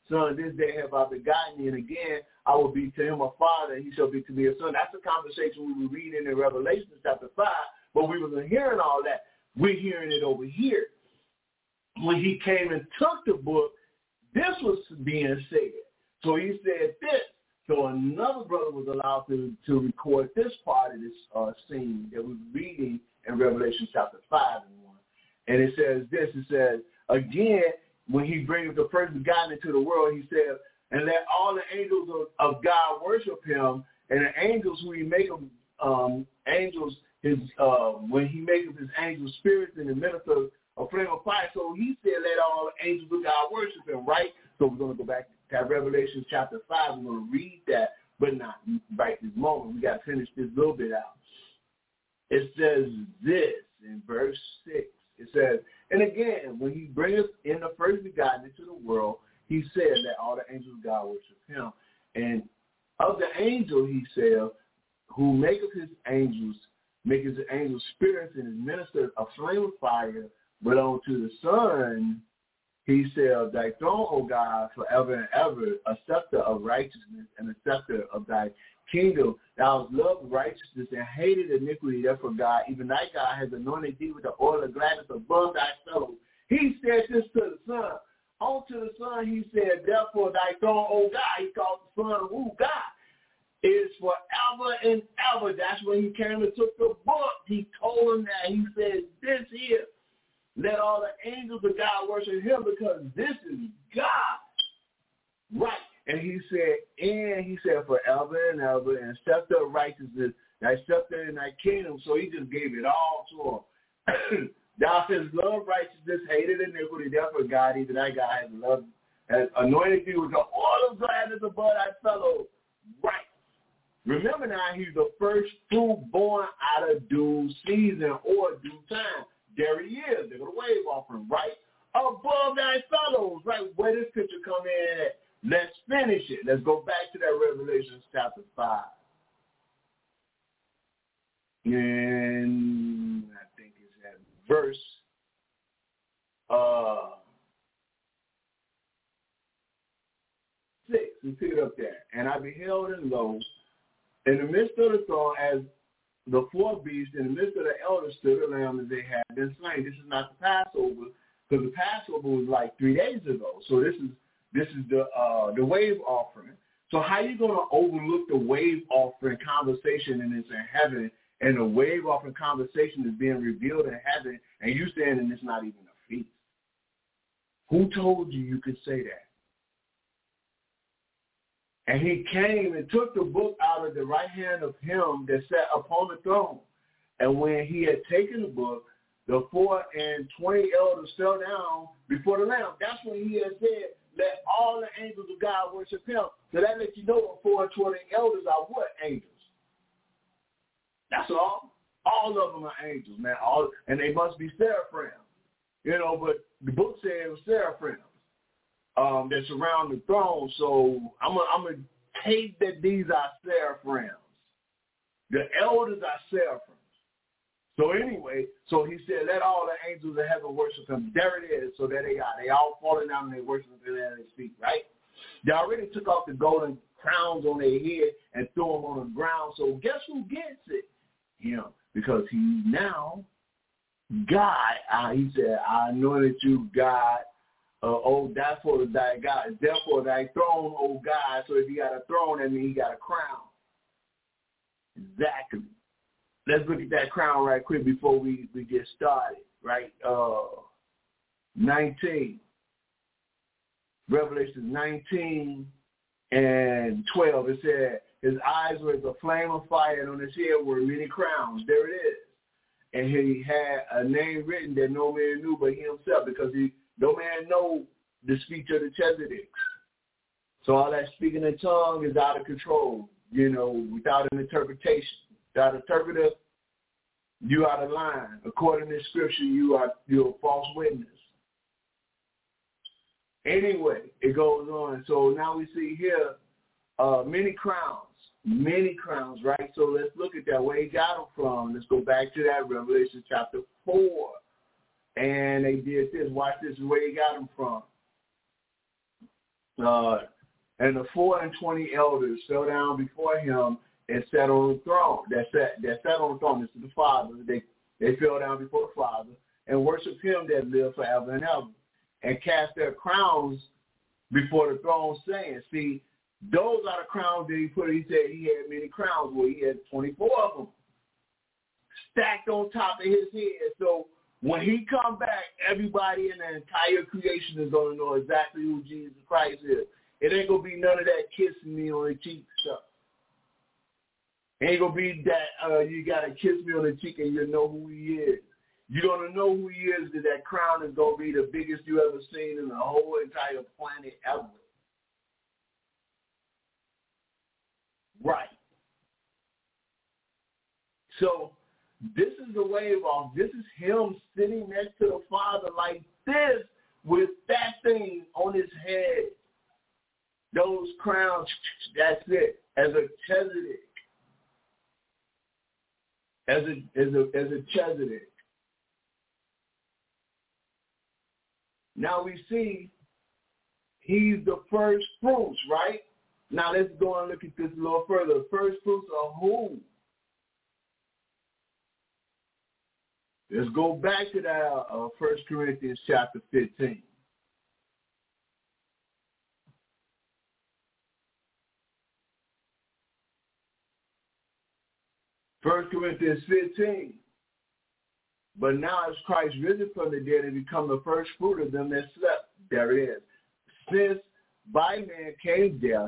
son, this day have I begotten thee, and again I will be to him a father, and he shall be to me a son. That's the conversation we were reading in Revelation chapter five, but we wasn't hearing all that. We're hearing it over here. When he came and took the book, this was being said. So he said this. So another brother was allowed to, to record this part of this uh, scene that we're reading in Revelation chapter five and one. And it says this, it says, again, when he brings the first begotten into the world, he said, and let all the angels of, of God worship him, and the angels who he make them, um, angels, his uh, when he makes his angels spirits and the ministers a flame of fire. So he said, let all the angels of God worship him, right? So we're going to go back to Revelation chapter five. We're going to read that, but not right this moment. We got to finish this little bit out. It says this in verse six. It says, and again, when he bringeth in the first begotten into the world, he said that all the angels of God worship him. And of the angel, he said, who maketh his angels, maketh his angels spirits and his ministers a flame of fire, but unto the Son, he said, thy throne, O God, forever and ever, a scepter of righteousness and a scepter of thy kingdom. Thou hast loved righteousness and hated iniquity. Therefore, God, even thy God, has anointed thee with the oil of gladness above thy fellows. He said this to the Son. Unto the Son, he said, therefore, thy throne, O God, he called the Son, who God, is forever and ever. That's when he came and took the book. He told him that. He said, this here, let all the angels of God worship him, because this is God. Right. And he said, and he said, forever and ever, and scepter of righteousness, thy scepter in thy kingdom. So he just gave it all to him. Thou hast loved righteousness, hated iniquity. Therefore, God, even thy God, has loved, has anointed thee with the oil of gladness above thy fellows. Right. Remember now, he's the first fruit born out of due season or due time. There he is. They're going to wave offering, right? Above thy fellows, right? Where this picture come in at? Let's finish it. Let's go back to that Revelation chapter five. And I think it's at verse uh, six. We pick it up there. And I beheld and lo, in the midst of the throne, as the four beasts, in the midst of the elders stood a lamb as they had been slain. This is not the Passover, because the Passover was like three days ago. So this is this is the uh, the wave offering. So how you going to overlook the wave offering conversation and it's in heaven, and the wave offering conversation is being revealed in heaven, and you saying and it's not even a feast? Who told you you could say that? And he came and took the book out of the right hand of him that sat upon the throne. And when he had taken the book, the four and twenty elders fell down before the Lamb. That's when he had said, let all the angels of God worship him. So that lets you know what four and twenty elders are what angels. That's all. All of them are angels, man. All, and they must be seraphims. You know, but the book said it was seraphims. Um, that surround the throne. So I'm going to take that these are seraphims. The elders are seraphims. So anyway, so he said, let all the angels of heaven worship him. There it is. So there they are. They all falling down and they worship him at his feet, right? They already took off the golden crowns on their head and threw them on the ground. So guess who gets it? Him. Because he now, God, uh, he said, I anointed you, God. Uh, oh, therefore thy God, therefore thy throne, oh God. So if he got a throne, that means he got a crown. Exactly. Let's look at that crown right quick before we, we get started, right? Uh, nineteen. Revelation nineteen and twelve. It said, his eyes were as a flame of fire, and on his head were many crowns. There it is. And he had a name written that no man knew but he himself, because he no man know the speech of the Chezedics. So all that speaking in tongue is out of control, you know, without an interpretation. Without an interpreter, you out of line. According to Scripture, you are you're a false witness. Anyway, it goes on. So now we see here uh, many crowns, many crowns, right? So let's look at that, where he got them from. Let's go back to that Revelation chapter four. And they did this. Watch this, where he got them from. uh, and the four and twenty elders fell down before him and sat on the throne. That sat, that sat on the throne. This is the Father. They they fell down before the Father and worshiped him that lived forever and ever, and cast their crowns before the throne, saying, see, those are the crowns that he put. He said he had many crowns. Well, he had twenty-four of them stacked on top of his head. So when he come back, everybody in the entire creation is going to know exactly who Jesus Christ is. It ain't going to be none of that kissing me on the cheek stuff. It ain't going to be that uh, you got to kiss me on the cheek and you know who he is. You're going to know who he is, that that crown is going to be the biggest you ever seen in the whole entire planet ever. Right. So this is the wave off. This is him sitting next to the Father like this with that thing on his head. Those crowns, that's it. As a Chezidek. As a, as a, as a Chezidek. Now we see he's the first fruits, right? Now let's go and look at this a little further. First fruits of who? Let's go back to that uh, First Corinthians chapter fifteen. First Corinthians fifteen. But now is Christ risen from the dead and become the first fruit of them that slept. There it is. Since by man came death,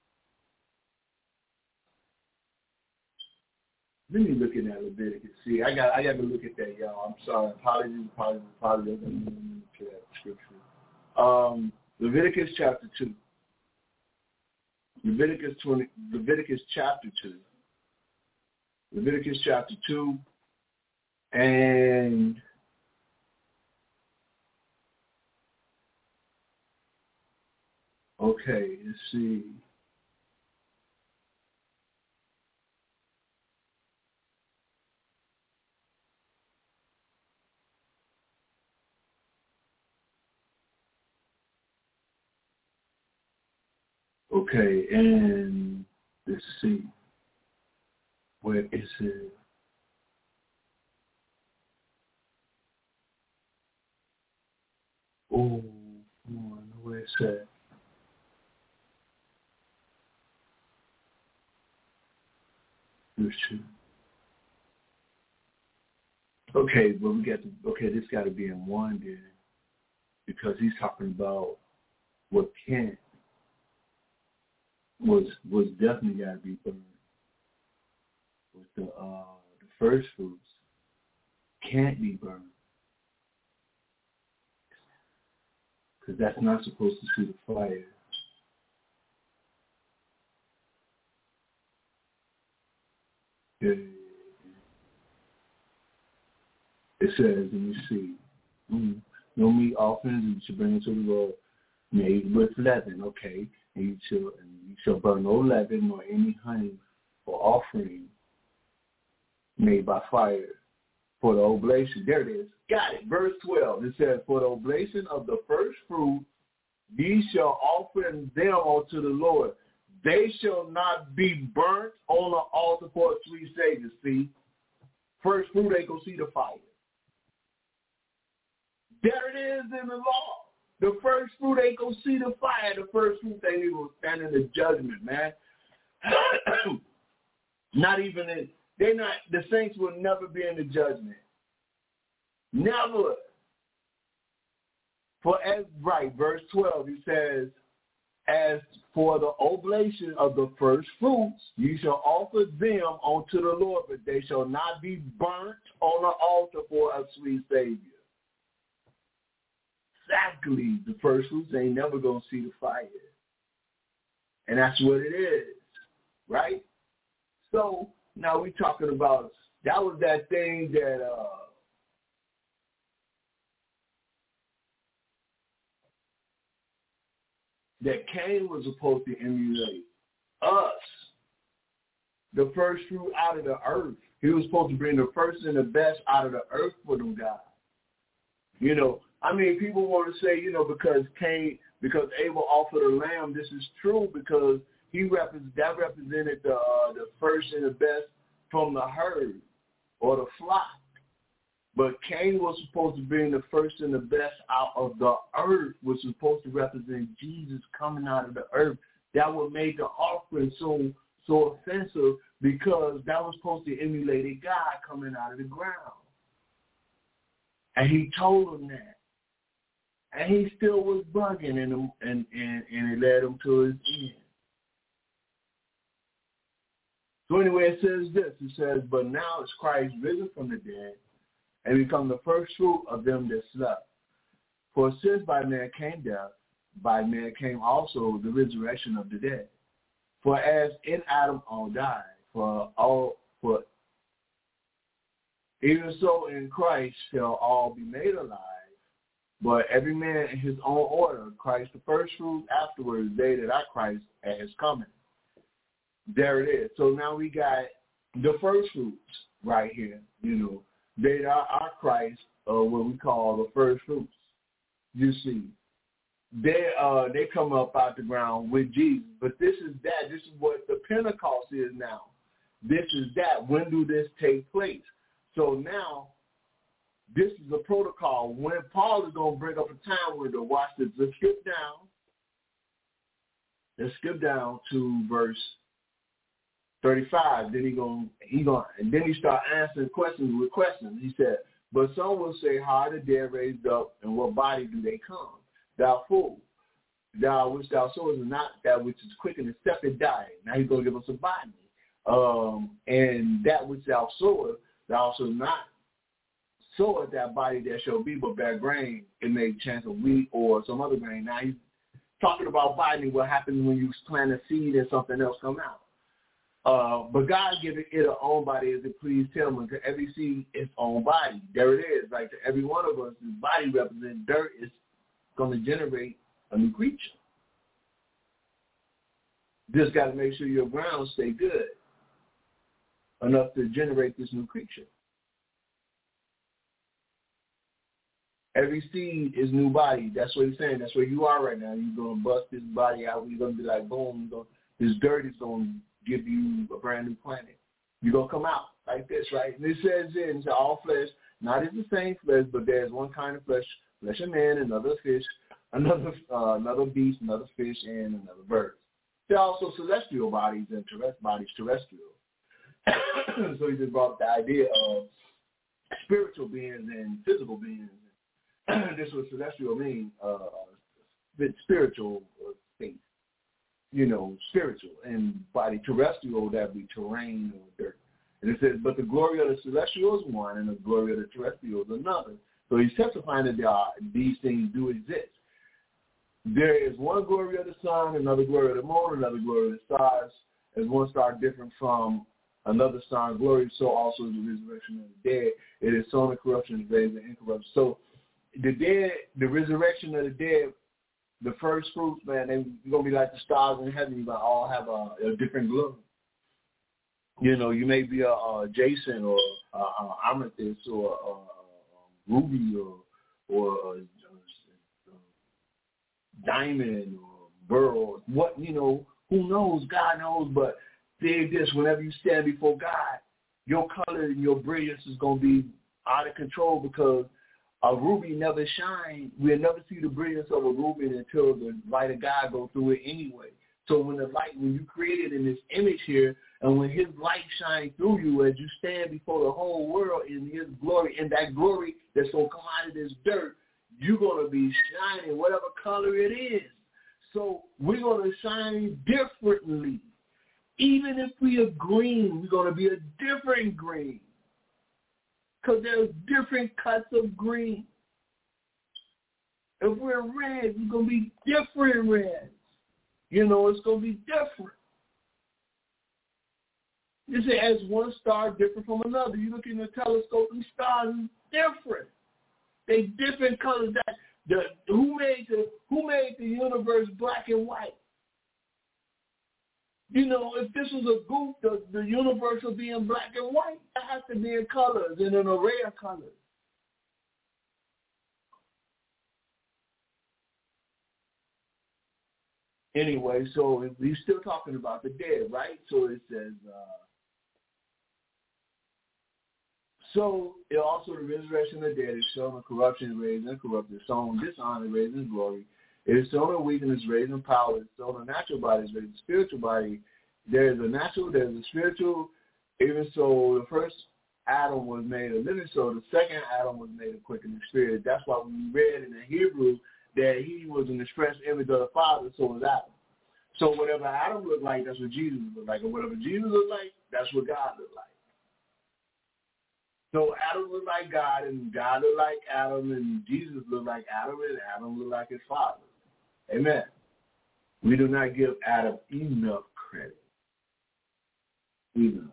let me look at that Leviticus. See, I got I got to look at that, y'all. I'm sorry. Apologies, apologies, apologies. Let me look at that scripture. Um, Leviticus chapter two. Leviticus twenty. Leviticus chapter two. Leviticus chapter two. And okay, let's see. Okay, and let's see. Where is it? Oh, come on, where's that? Okay, but we got to, okay, this got to be in one then, because he's talking about what can't, was was definitely got to be burned. With the uh, the first fruits can't be burned. Because that's not supposed to see the fire. Yeah. It says, let me see, mm, no meat offerings you should bring into the Lord made with leaven, okay, and you shall, and you shall burn no leaven nor any honey for offering made by fire. For the oblation, there it is. Got it. Verse twelve. It says, for the oblation of the first fruit, ye shall offer them unto the Lord. They shall not be burnt on the altar for a sweet Savior. See, first fruit ain't gonna see the fire. There it is in the law. The first fruit ain't gonna see the fire. The first fruit ain't even gonna stand in the judgment, man. Not even in. They're not, the saints will never be in the judgment. Never. For as, right, verse twelve, he says, as for the oblation of the first fruits, you shall offer them unto the Lord, but they shall not be burnt on the altar for a sweet Savior. Exactly. The first fruits ain't never going to see the fire. And that's what it is, right? So, now we're talking about, that was that thing that uh, that Cain was supposed to emulate us, the first fruit out of the earth. He was supposed to bring the first and the best out of the earth for them guys. You know, I mean, people want to say, you know, because Cain, because Abel offered a lamb. This is true because he represents that represented the uh, the first and the best from the herd or the flock. But Cain was supposed to bring the first and the best out of the earth, was supposed to represent Jesus coming out of the earth. That would make the offering so so offensive because that was supposed to emulate a God coming out of the ground. And he told him that. And he still was bugging, and, and, and, and it led him to his end. So anyway, it says this. It says, but now is Christ risen from the dead and become the first fruit of them that slept. For since by man came death, by man came also the resurrection of the dead. For as in Adam all died, for all for even so in Christ shall all be made alive, but every man in his own order, Christ the first fruit, afterwards they that are Christ at his coming. There it is. So now we got the first fruits right here, you know. They are, are Christ, uh, what we call the first fruits. You see, they uh they come up out the ground with Jesus. But this is that. This is what the Pentecost is now. This is that. When do this take place? So now, this is a protocol. When Paul is going to bring up a time where to watch this, let's skip down. Let's skip down to verse thirty-five. Then he going he going and then he start answering questions with questions. He said, "But some will say, how are the dead raised up, and what body do they come? Thou fool, thou which thou sowest is not that which is quick and accepted dying." Now he's going to give us a body. Um, and that which thou sowest, thou also not soweth that body that shall be, but bear grain, it may chance of wheat or some other grain. Now he's talking about body, what happens when you plant a seed and something else come out. Uh, but God giving it a own body as it pleased him, and to every seed its own body. There it is. Like to every one of us, his body represents dirt is going to generate a new creature. Just got to make sure your ground stay good enough to generate this new creature. Every seed is new body. That's what he's saying. That's where you are right now. You're going to bust this body out. You're going to be like, boom. Gonna, this dirt is going to give you a brand new planet. You're going to come out like this, right? And it says it, it's all flesh. Not is the same flesh, but there's one kind of flesh, flesh of man, another fish, another uh, another beast, another fish, and another bird. There are also celestial bodies and terrestrial bodies terrestrial. So he just brought up the idea of spiritual beings and physical beings. This is what celestial means, uh, spiritual things, you know, spiritual. And body terrestrial, that would be terrain or dirt. And it says, but the glory of the celestial is one, and the glory of the terrestrial is another. So he's testifying that there are, these things do exist. There is one glory of the sun, another glory of the moon, another glory of the stars. As one star different from another star in glory, so also is the resurrection of the dead. It is sown in corruption, is raised in incorruption. So the dead, the resurrection of the dead, the first fruits, man, they're going to be like the stars in heaven. You're going to all have a, a different glory. You know, you may be a, a Jason or a, a amethyst or a, a ruby or or a, a diamond or beryl. What, you know, who knows? God knows. But dig this, whenever you stand before God, your color and your brilliance is going to be out of control because a ruby never shines. We'll never see the brilliance of a ruby until the light of God goes through it anyway. So when the light, when you created in this image here, and when his light shines through you as you stand before the whole world in his glory, and that glory that's going to come out of this dirt, you're going to be shining whatever color it is. So we're going to shine differently. Even if we are green, we're going to be a different green. Because there's different cuts of green. If we're red, we're going to be different reds. You know, it's going to be different. You say, as one star different from another. You look in the telescope, and stars are different. They different colors. That the who made the who made the universe black and white? You know, if this was a goof, the, the universe would be in black and white. It has to be in colors, in an array of colors. anyway, so we're still talking about the dead, right? So it says, uh, so it also the resurrection of the dead is shown in corruption, raised in corruption, shown in dishonor, raised in glory. It is shown in weakness, raised in power. It's shown in natural bodies, raised in spiritual body. There is a natural, there is a spiritual. Even so, the first Adam was made a living soul. The second Adam was made a quickening spirit. That's why we read in the Hebrew that he was an express image of the Father, so was Adam. So whatever Adam looked like, that's what Jesus looked like. And whatever Jesus looked like, that's what God looked like. So Adam looked like God, and God looked like Adam, and Jesus looked like Adam, and Adam looked like his Father. Amen. We do not give Adam enough credit. Enough.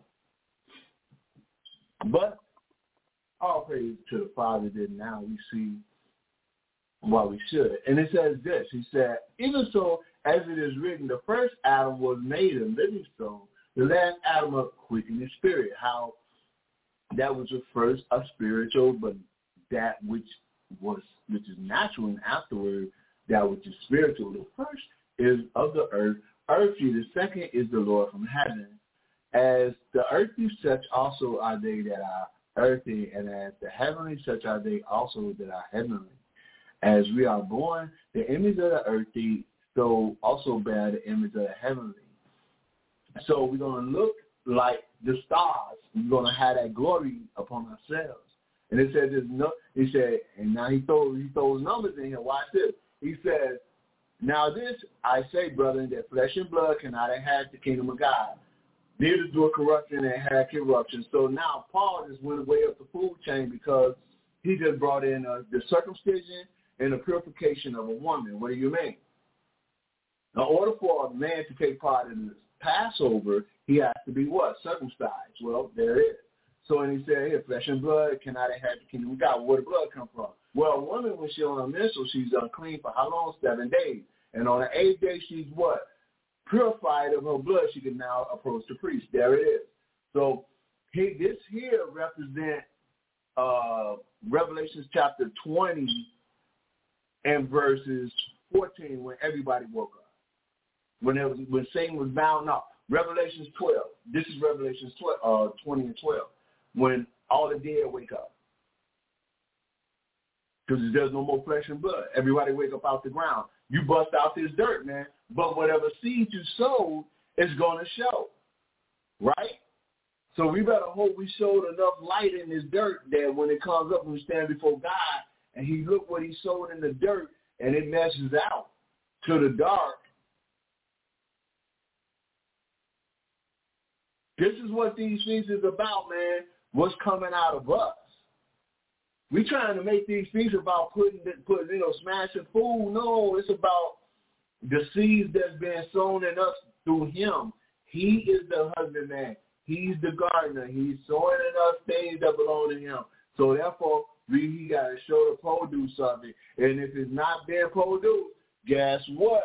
But all praise to the Father that now we see why we should. And it says this. He said, even so, as it is written, the first Adam was made a living soul, the last Adam a quickening spirit. How that was the first a spiritual, but that which was which is natural, and afterward that which is spiritual. The first is of the earth, earthly. The second is the Lord from heaven. As the earthly, such also are they that are earthly, and as the heavenly, such are they also that are heavenly. As we are born the image of the earthly, so also bear the image of the heavenly. So we're going to look like the stars. We're going to have that glory upon ourselves. And it says, there's no, he said, and now he throws, he throws numbers in here. Watch this. He says, now this I say, brethren, that flesh and blood cannot inherit the kingdom of God. Neither do a corruption and have corruption. So now Paul just went way up the food chain because he just brought in uh, the circumcision and the purification of a woman. What do you mean? In order for a man to take part in this Passover, he has to be what? Circumcised. Well, there it is. So and he said, here, flesh and blood cannot inherit the kingdom of God. Where did blood come from? Well, a woman, when she's on a menstrual, she's unclean for how long? Seven days. And on the eighth day, she's what? Purified of her blood, she can now approach the priest. There it is. So he, this here represents uh, Revelations chapter twenty and verses fourteen, when everybody woke up. When, it was, when Satan was bound up. Revelations twelve. This is Revelations twelve, uh, twenty and twelve. When all the dead wake up. Because there's no more flesh and blood. Everybody wake up out the ground. You bust out this dirt, man. But whatever seed you sowed is going to show. Right? So we better hope we showed enough light in this dirt that when it comes up and we stand before God and he look what he sowed in the dirt and it meshes out to the dark. This is what these things is about, man. What's coming out of us. We trying to make these things about putting, putting, you know, smashing food. No, it's about the seeds that's been sown in us through him. He is the husbandman. He's the gardener. He's sowing in us things that belong to him. So therefore, we he got to show the produce of it. And if it's not being produced, guess what?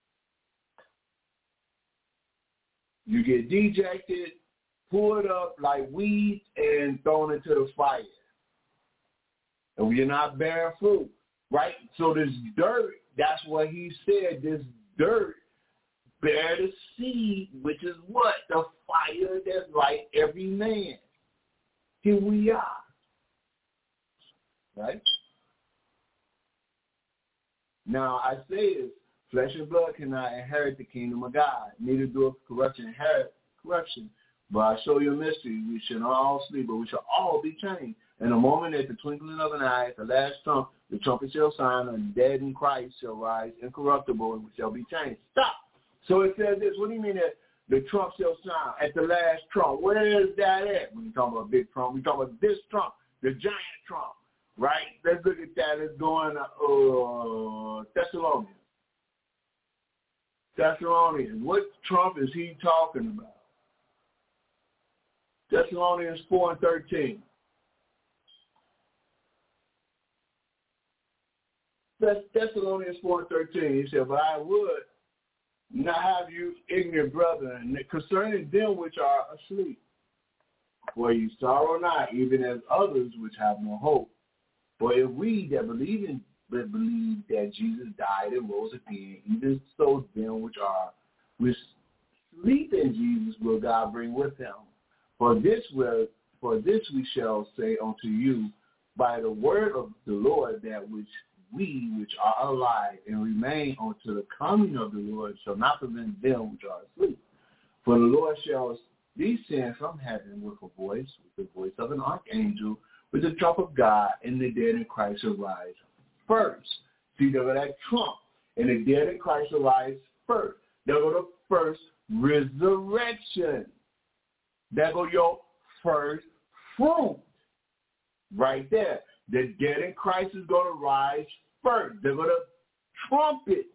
You get dejected, pulled up like weeds, and thrown into the fire. And we're not bearing fruit, right? So this dirt, that's what he said, this dirt bear the seed, which is what? The fire that's like every man. Here we are, right? Now, I say this, flesh and blood cannot inherit the kingdom of God, neither do corruption inherit corruption. But I show you a mystery. We shall not all sleep, but we shall all be changed. In a moment, at the twinkling of an eye, at the last trump, the trumpet shall sound, and the dead in Christ shall rise incorruptible, and we shall be changed. Stop. So it says this. What do you mean that the trump shall sound at the last trump? Where is that at? When you talk about a big trump, we talk about this trump, the giant trump, right? Let's look at that. It's going to uh, Thessalonians. Thessalonians. What trump is he talking about? Thessalonians four and thirteen. Thessalonians four and thirteen, he said, but I would not have you ignorant, brethren, concerning them which are asleep. For you sorrow not, even as others which have no hope. For if we that believe in but believe that Jesus died and rose again, even so them which are which sleep in Jesus will God bring with him. For this will for this we shall say unto you by the word of the Lord, that which we which are alive and remain unto the coming of the Lord shall not prevent them which are asleep. For the Lord shall descend from heaven with a voice, with the voice of an archangel, with the trump of God, and the dead in Christ shall rise first. See, there go that trump, and the dead in Christ shall rise first. There go the first resurrection. There go your first fruit. Right there. The dead in Christ is going to rise first. They're going to trumpet.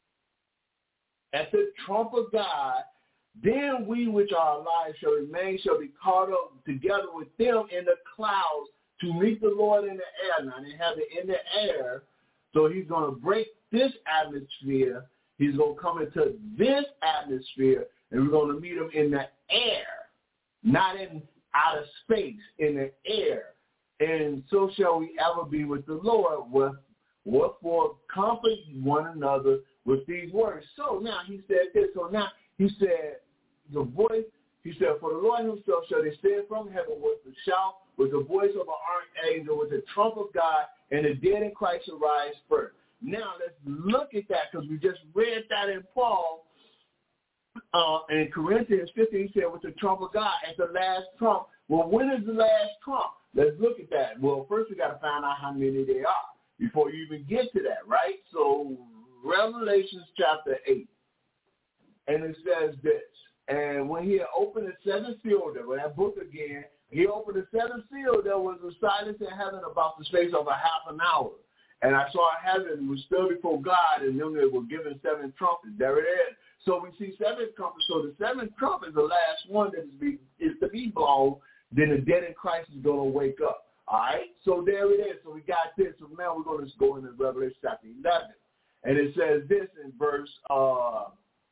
At the trump of God, then we which are alive shall remain, shall be caught up together with them in the clouds to meet the Lord in the air. Now they have it in the air, so he's going to break this atmosphere. He's going to come into this atmosphere, and we're going to meet him in the air, not in outer space, in the air. And so shall we ever be with the Lord, with wherefore comfort one another with these words. So now he said this. So now he said, the voice, he said, for the Lord himself shall descend from heaven with the shout, with the voice of an archangel, with the trump of God, and the dead in Christ shall rise first. Now let's look at that, because we just read that in Paul. Uh, in Corinthians fifteen, he said, with the trump of God at the last trump. Well, when is the last trump? Let's look at that. Well, first we got to find out how many there are before you even get to that, right? So Revelations chapter eight, and it says this. And when he had opened the seventh seal, there was that book again, he opened the seventh seal, there was a silence in heaven about the space of a half an hour. And I saw heaven was still before God, and them that were given seven trumpets. There it is. So we see seven trumpets. So the seventh trumpet is the last one that is, be, is to be blown. Then the dead in Christ is going to wake up. All right? So there it is. So we got this. So now we're going to go into Revelation chapter eleven. And it says this in verse uh,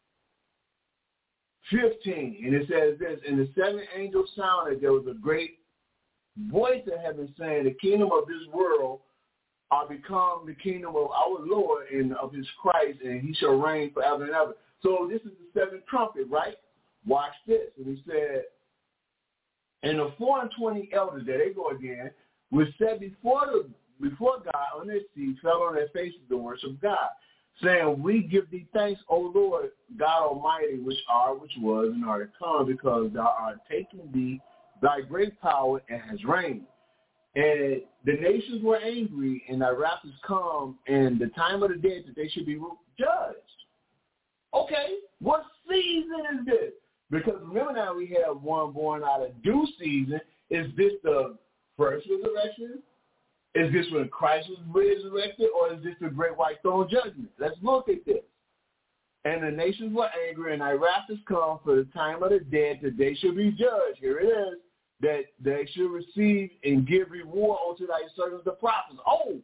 fifteen. And it says this, and the seven angels sounded. There was a great voice in heaven saying, the kingdom of this world are become the kingdom of our Lord and of his Christ, and he shall reign forever and ever. So this is the seventh trumpet, right? Watch this. And he said, and the four and twenty elders, there they go again, were set before the before God on their seats, fell on their faces to worship God, saying, we give thee thanks, O Lord, God Almighty, which are, which was, and are to come, because thou art taking thee thy great power and has reigned. And the nations were angry, and thy wrath is come, and the time of the dead that they should be judged. Okay, what season is this? Because remember now we have one born out of due season. Is this the first resurrection? Is this when Christ was resurrected, or is this the great white throne judgment? Let's look at this. And the nations were angry, and thy wrath is come for the time of the dead that they should be judged. Here it is, that they should receive and give reward unto thy servants the prophets. Oh,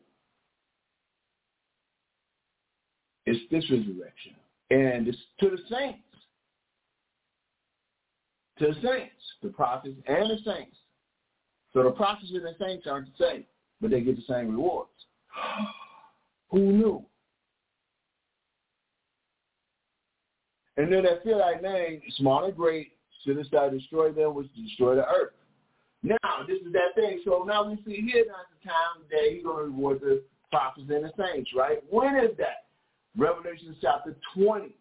it's this resurrection. And it's to the saints. To the saints, the prophets and the saints. So the prophets and the saints aren't the same, but they get the same rewards. Who knew? And then that fear thy name, small and great, since thou destroy them, which destroy the earth. Now, this is that thing. So now we see here, now the time that he's going to reward the prophets and the saints, right? When is that? Revelation chapter twenty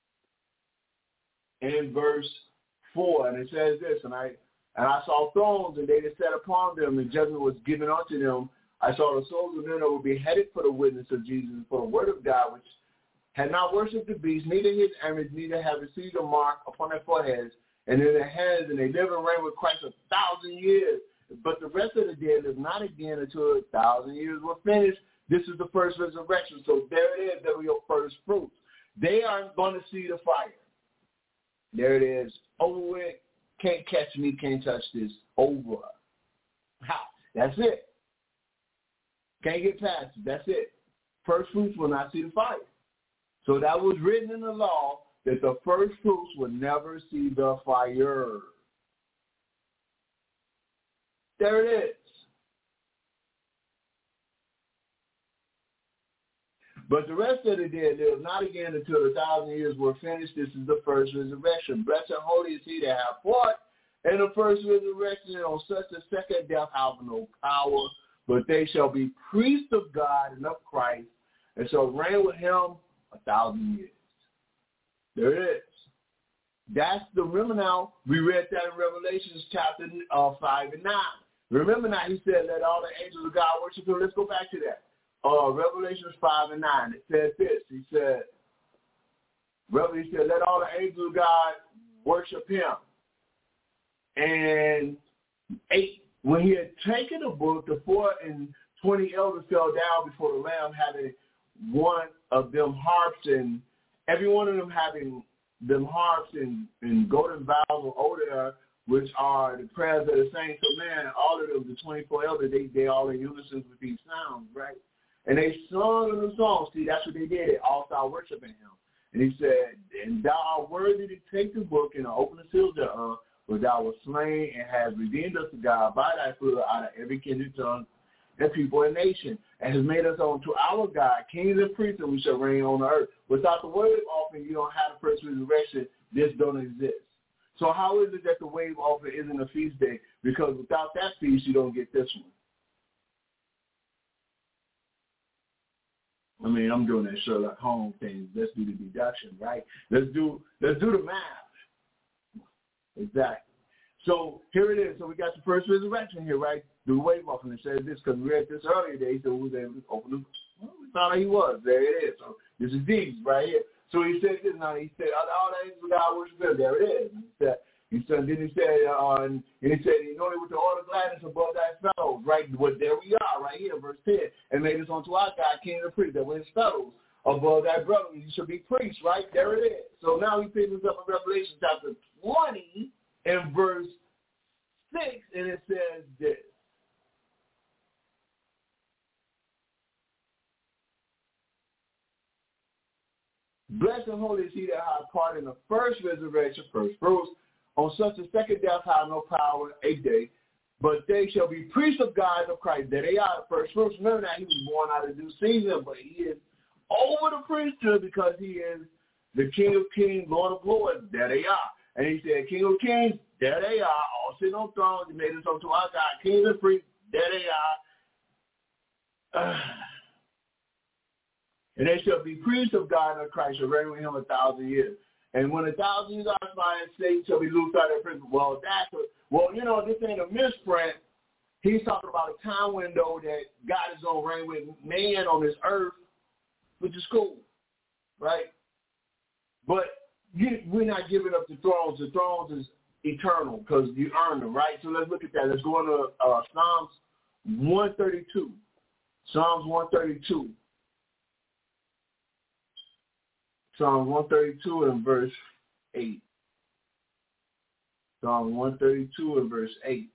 and verse four, and it says this, and I and I saw thrones, and they that sat upon them, and judgment was given unto them. I saw the souls of men that were beheaded for the witness of Jesus, and for the word of God, which had not worshipped the beast, neither his image, neither have received a mark upon their foreheads and in their hands, and they live and reign with Christ a thousand years. But the rest of the dead live not again until a thousand years were finished. This is the first resurrection. So there it is. There were your first fruits. They aren't going to see the fire. There it is. Over with. Can't catch me. Can't touch this. Over. How? That's it. Can't get past it. That's it. First fruits will not see the fire. So that was written in the law that the first fruits would never see the fire. There it is. But the rest of the dead live not again until the thousand years were finished. This is the first resurrection. Blessed and holy is he that hath part in the first resurrection, and on such the second death have no power, but they shall be priests of God and of Christ, and shall reign with him a thousand years. There it is. That's the, remember now, we read that in Revelations chapter uh, five and nine. Remember now, he said, let all the angels of God worship him. Let's go back to that. Uh, Revelations five and nine, it says this. He said, Revelation said, let all the angels of God worship him. And eight, when he had taken the book, the four and twenty elders fell down before the Lamb, having one of them harps, and every one of them having them harps and, and golden vials of odor, which are the prayers of the saints. So man, all of them, the twenty-four elders, they, they all in unison with these sounds, right? And they sung the songs. See, that's what they did. They all started worshiping him. And he said, and thou art worthy to take the book and open the seals thereof, for thou wast slain and hast redeemed us to God by thy blood out of every kindred tongue and people and nation, and has made us unto our God kings and priests, and we shall reign on the earth. Without the wave offering, you don't have the first resurrection. This don't exist. So how is it that the wave offering isn't a feast day? Because without that feast, you don't get this one. I mean, I'm doing that Sherlock Holmes thing. Let's do the deduction, right? Let's do let's do the math. Exactly. So here it is. So we got the first resurrection here, right? The wave offering. It says this because we read this earlier today, so we was able to open the, well, we found out he was. There it is. So this is Jesus right here. So he said this now. He said, all the angels of God worship him. There it is. He said, he said, then he said, uh, and he said, you know, with the order of gladness above thy fellows, right? Well, there we are, right here, verse ten. And made us unto our God, king and priest, that were his fellows above thy brother. You should be priests, right? There it is. So now he picks us up in Revelation chapter twenty and verse six, and it says this. Blessed and holy is he that hath part in the first resurrection, first fruits. On such a second death have no power a day, but they shall be priests of God and of Christ. There they are, the first fruits. Remember that he was born out of due season, but he is over the priesthood because he is the King of kings, Lord of lords. There they are. And he said, King of kings, there they are, all sitting on thrones. He made us unto our God, kings and priests. There they are. Uh, And they shall be priests of God and of Christ, shall reign with him a thousand years. And when a thousand years are expired, Satan shall be loosed out of prison. Well, that's a, well, you know, this ain't a misprint. He's talking about a time window that God is going to reign with man on this earth, which is cool, right? But you, we're not giving up the thrones. The thrones is eternal because you earn them, right? So let's look at that. Let's go into uh, Psalms one thirty-two. Psalms one thirty-two. Psalm one thirty-two and verse eight. Psalm one thirty-two and verse eight.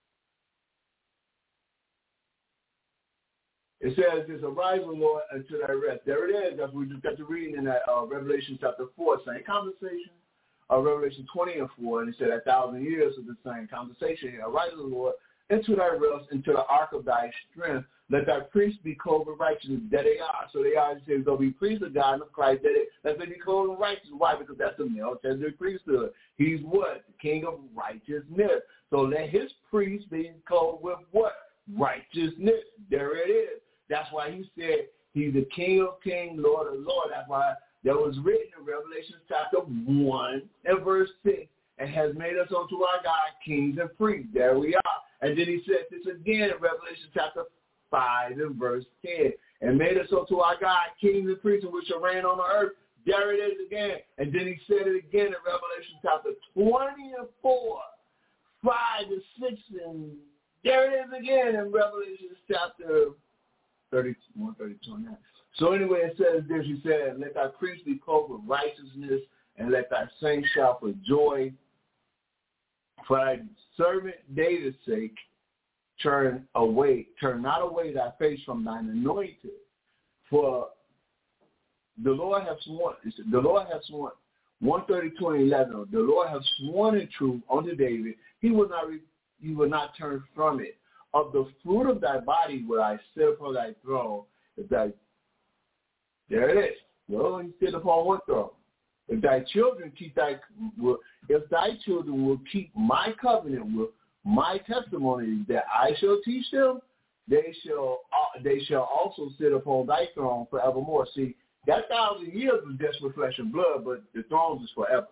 It says, "This arise, O Lord, unto thy rest." There it is. That's what we just got to read in that uh, Revelation chapter four, same conversation. Uh, Revelation twenty and four, and it said, "A thousand years of the same conversation here. Arise, O Lord, into thy rest, into the ark of thy strength. Let thy priests be clothed with righteousness." There they are. So they are, they're going to be priests of God and of Christ. That they, let them be clothed with righteousness. Why? Because that's the Melchizedek priesthood. He's what? The king of righteousness. So let his priests be clothed with what? Righteousness. There it is. That's why he said he's the King of kings, Lord of lords. That's why that was written in Revelation chapter one and verse six. And has made us unto our God kings and priests. There we are. And then he said this again in Revelation chapter five and verse ten. And made us unto our God kings and priests, which shall reign on the earth. There it is again. And then he said it again in Revelation chapter twenty and four, five and six. And there it is again in Revelation chapter thirty-one, thirty-two and nine. So anyway, it says this. He said, "Let thy priests be clothed with righteousness, and let thy saints shout for joy. For thy servant David's sake, turn away, turn not away thy face from thine anointed. For the Lord hath sworn, the Lord hath sworn, one thirty-two and eleven, the Lord hath sworn in truth unto David, he will not re, he will not turn from it. Of the fruit of thy body will I set upon thy throne, if thy There it is. Well, he sit upon what throne? If thy children keep thy, will, if thy children will keep my covenant with my testimonies that I shall teach them, they shall uh, they shall also sit upon thy throne forevermore. See, that thousand years was just with flesh and blood, but the throne is forever.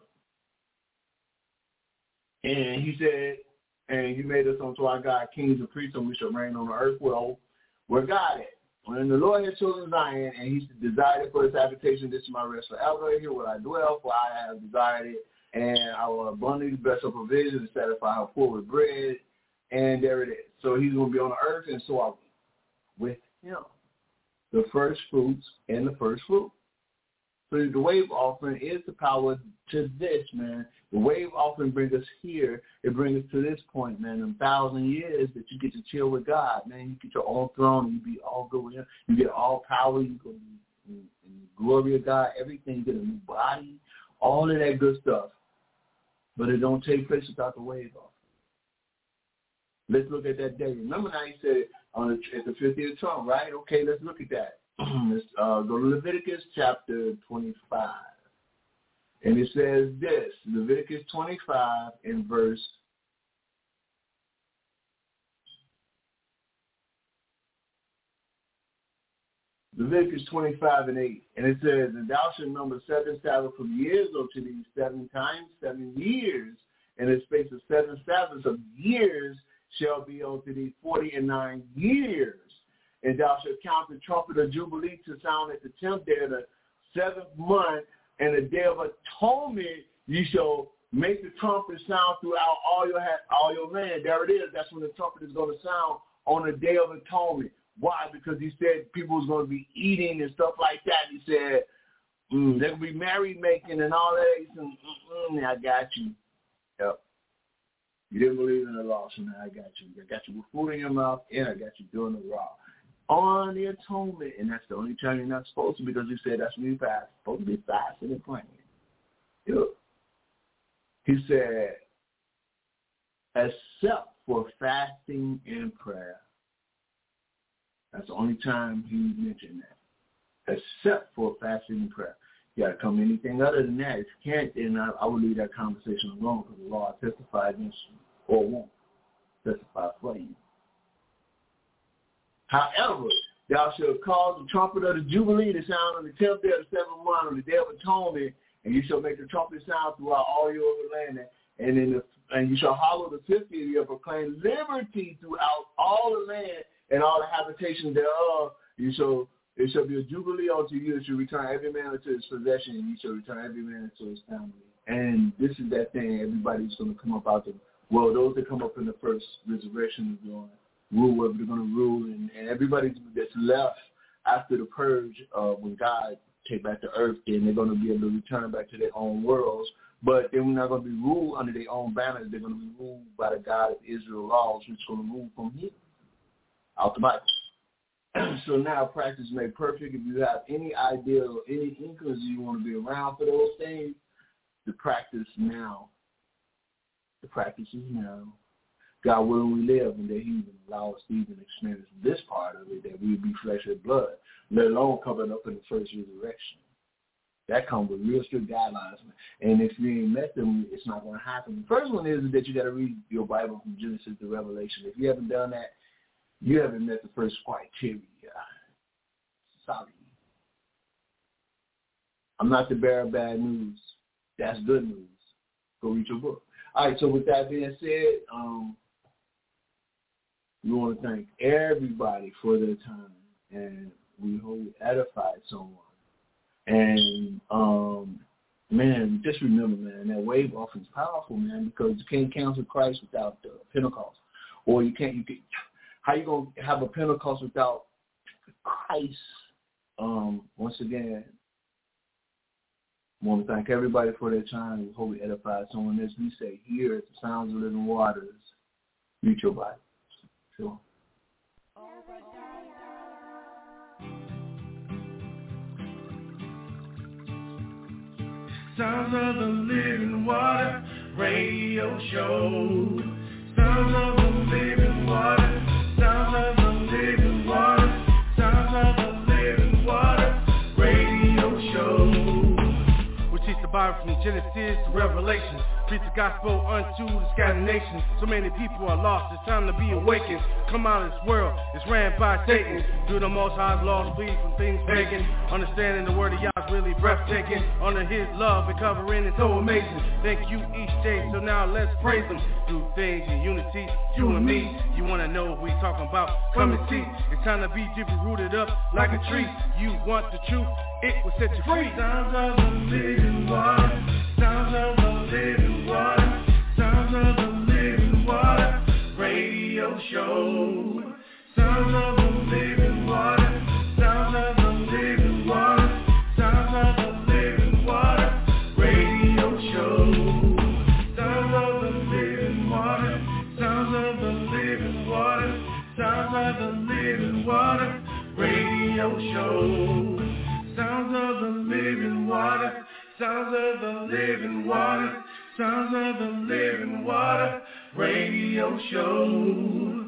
And he said, and he made us unto our God kings and priests, and we shall reign on the earth. Well, where God at? When the Lord has chosen Zion, and he desired it for his habitation, this is my rest forever. Here will I dwell, for I have desired it, and I will abundantly bless her provision and satisfy her poor with bread. And there it is. So he's going to be on the earth, and so are we with him. The first fruits and the first fruit. So the wave offering is the power to this, man. The wave offering brings us here. It brings us to this point, man. In a thousand years that you get to chill with God, man. You get your own throne and you be all good with him. You get all power. You go in, in the glory of God. Everything. You get a new body. All of that good stuff. But it don't take place without the wave offering. Let's look at that day. Remember now he said on the, at the fiftieth trump, right? Okay, let's look at that. Let's uh, go to Leviticus chapter twenty-five. And it says this, Leviticus twenty-five in verse Leviticus twenty-five and eight. And it says, and thou shalt number seven Sabbaths of years unto these seven times, seven years, and in the space of seven Sabbaths of years shall be unto thee forty and nine years. And thou shalt count the trumpet of Jubilee to sound at the tenth day of the seventh month, and the day of atonement ye shall make the trumpet sound throughout all your all your land. There it is. That's when the trumpet is going to sound on the day of atonement. Why? Because he said people was going to be eating and stuff like that. He said mm, they're going to be merry making and all that. He said, mm-mm, I got you. Yep. You didn't believe in the law, so now I got you. I got you with food in your mouth, and I got you doing the raw. On the atonement, and that's the only time you're not supposed to, because he said that's when you fast. Supposed to be fasting and praying. Yep. He said, except for fasting and prayer. That's the only time he mentioned that. Except for fasting and prayer. You got to come anything other than that. If you can't, then I, I would leave that conversation alone, because the law testifies against you, or won't testify for you. However, thou shalt cause the trumpet of the Jubilee to sound on the tenth day of the seventh month, on the day of atonement, and you shall make the trumpet sound throughout all your land, and in the and you shall hallow the fiftieth year, proclaim liberty throughout all the land and all the habitation thereof. You shall it shall be a jubilee unto you, that you return every man unto his possession, and you shall return every man unto his family. And this is that thing. Everybody's going to come up out the well. Those that come up in the first resurrection is going rule whatever they're going to rule, and, and everybody that's left after the purge, uh, when God take back the earth, then they're going to be able to return back to their own worlds. But they're not going to be ruled under their own banners. They're going to be ruled by the God of Israel laws, which is going to rule from here, out the Bible. So now practice made perfect. If you have any idea or any inklings you want to be around for those things, the practice now. The practice is now. God willing we live, and that he would allow us to even experience this part of it, that we would be flesh and blood, let alone coming up in the first resurrection. That comes with real strict guidelines. And if you ain't met them, it's not going to happen. The first one is that you got to read your Bible from Genesis to Revelation. If you haven't done that, you haven't met the first criteria. Sorry. I'm not the bearer of bad news. That's good news. Go read your book. All right, so with that being said, um, we want to thank everybody for their time, and we hope we edified someone. And, um, man, just remember, man, that wave offering is powerful, man, because you can't cancel Christ without the Pentecost. Or you can't, you can, how you going to have a Pentecost without Christ? Um, once again, I want to thank everybody for their time. We hope we edified someone. As we say, here at the Sounds of Living Waters, read your Bible. Sure. Sounds of the Living Water Radio Show. Sounds of the Living Water. Sounds of the Living Water. Sounds of the Living Water Radio Genesis to Revelation. Preach the gospel unto the scattered nations. So many people are lost, it's time to be awakened. Come out of this world, it's ran by Satan. Do the most high's laws, flee from things pagan. Understanding the word of Yah's really breathtaking. Under his love and covering is so amazing. Thank you each day, so now let's praise him. Do things in unity, you and me. You wanna know what we talking about? Come and see. It's time to be deeply rooted up like a tree. You want the truth, it will set you free. Sounds of the living water. Sounds of the living water. Sounds of the living water. Radio show. Sounds of the living water. Sounds of the living water. Sounds of the living water. Radio show. Sounds of the living water. Sounds of the living water. Sounds of the living water. Radio show. Sounds of the living water. Sounds of the living water. Sounds of the living water. Radio show.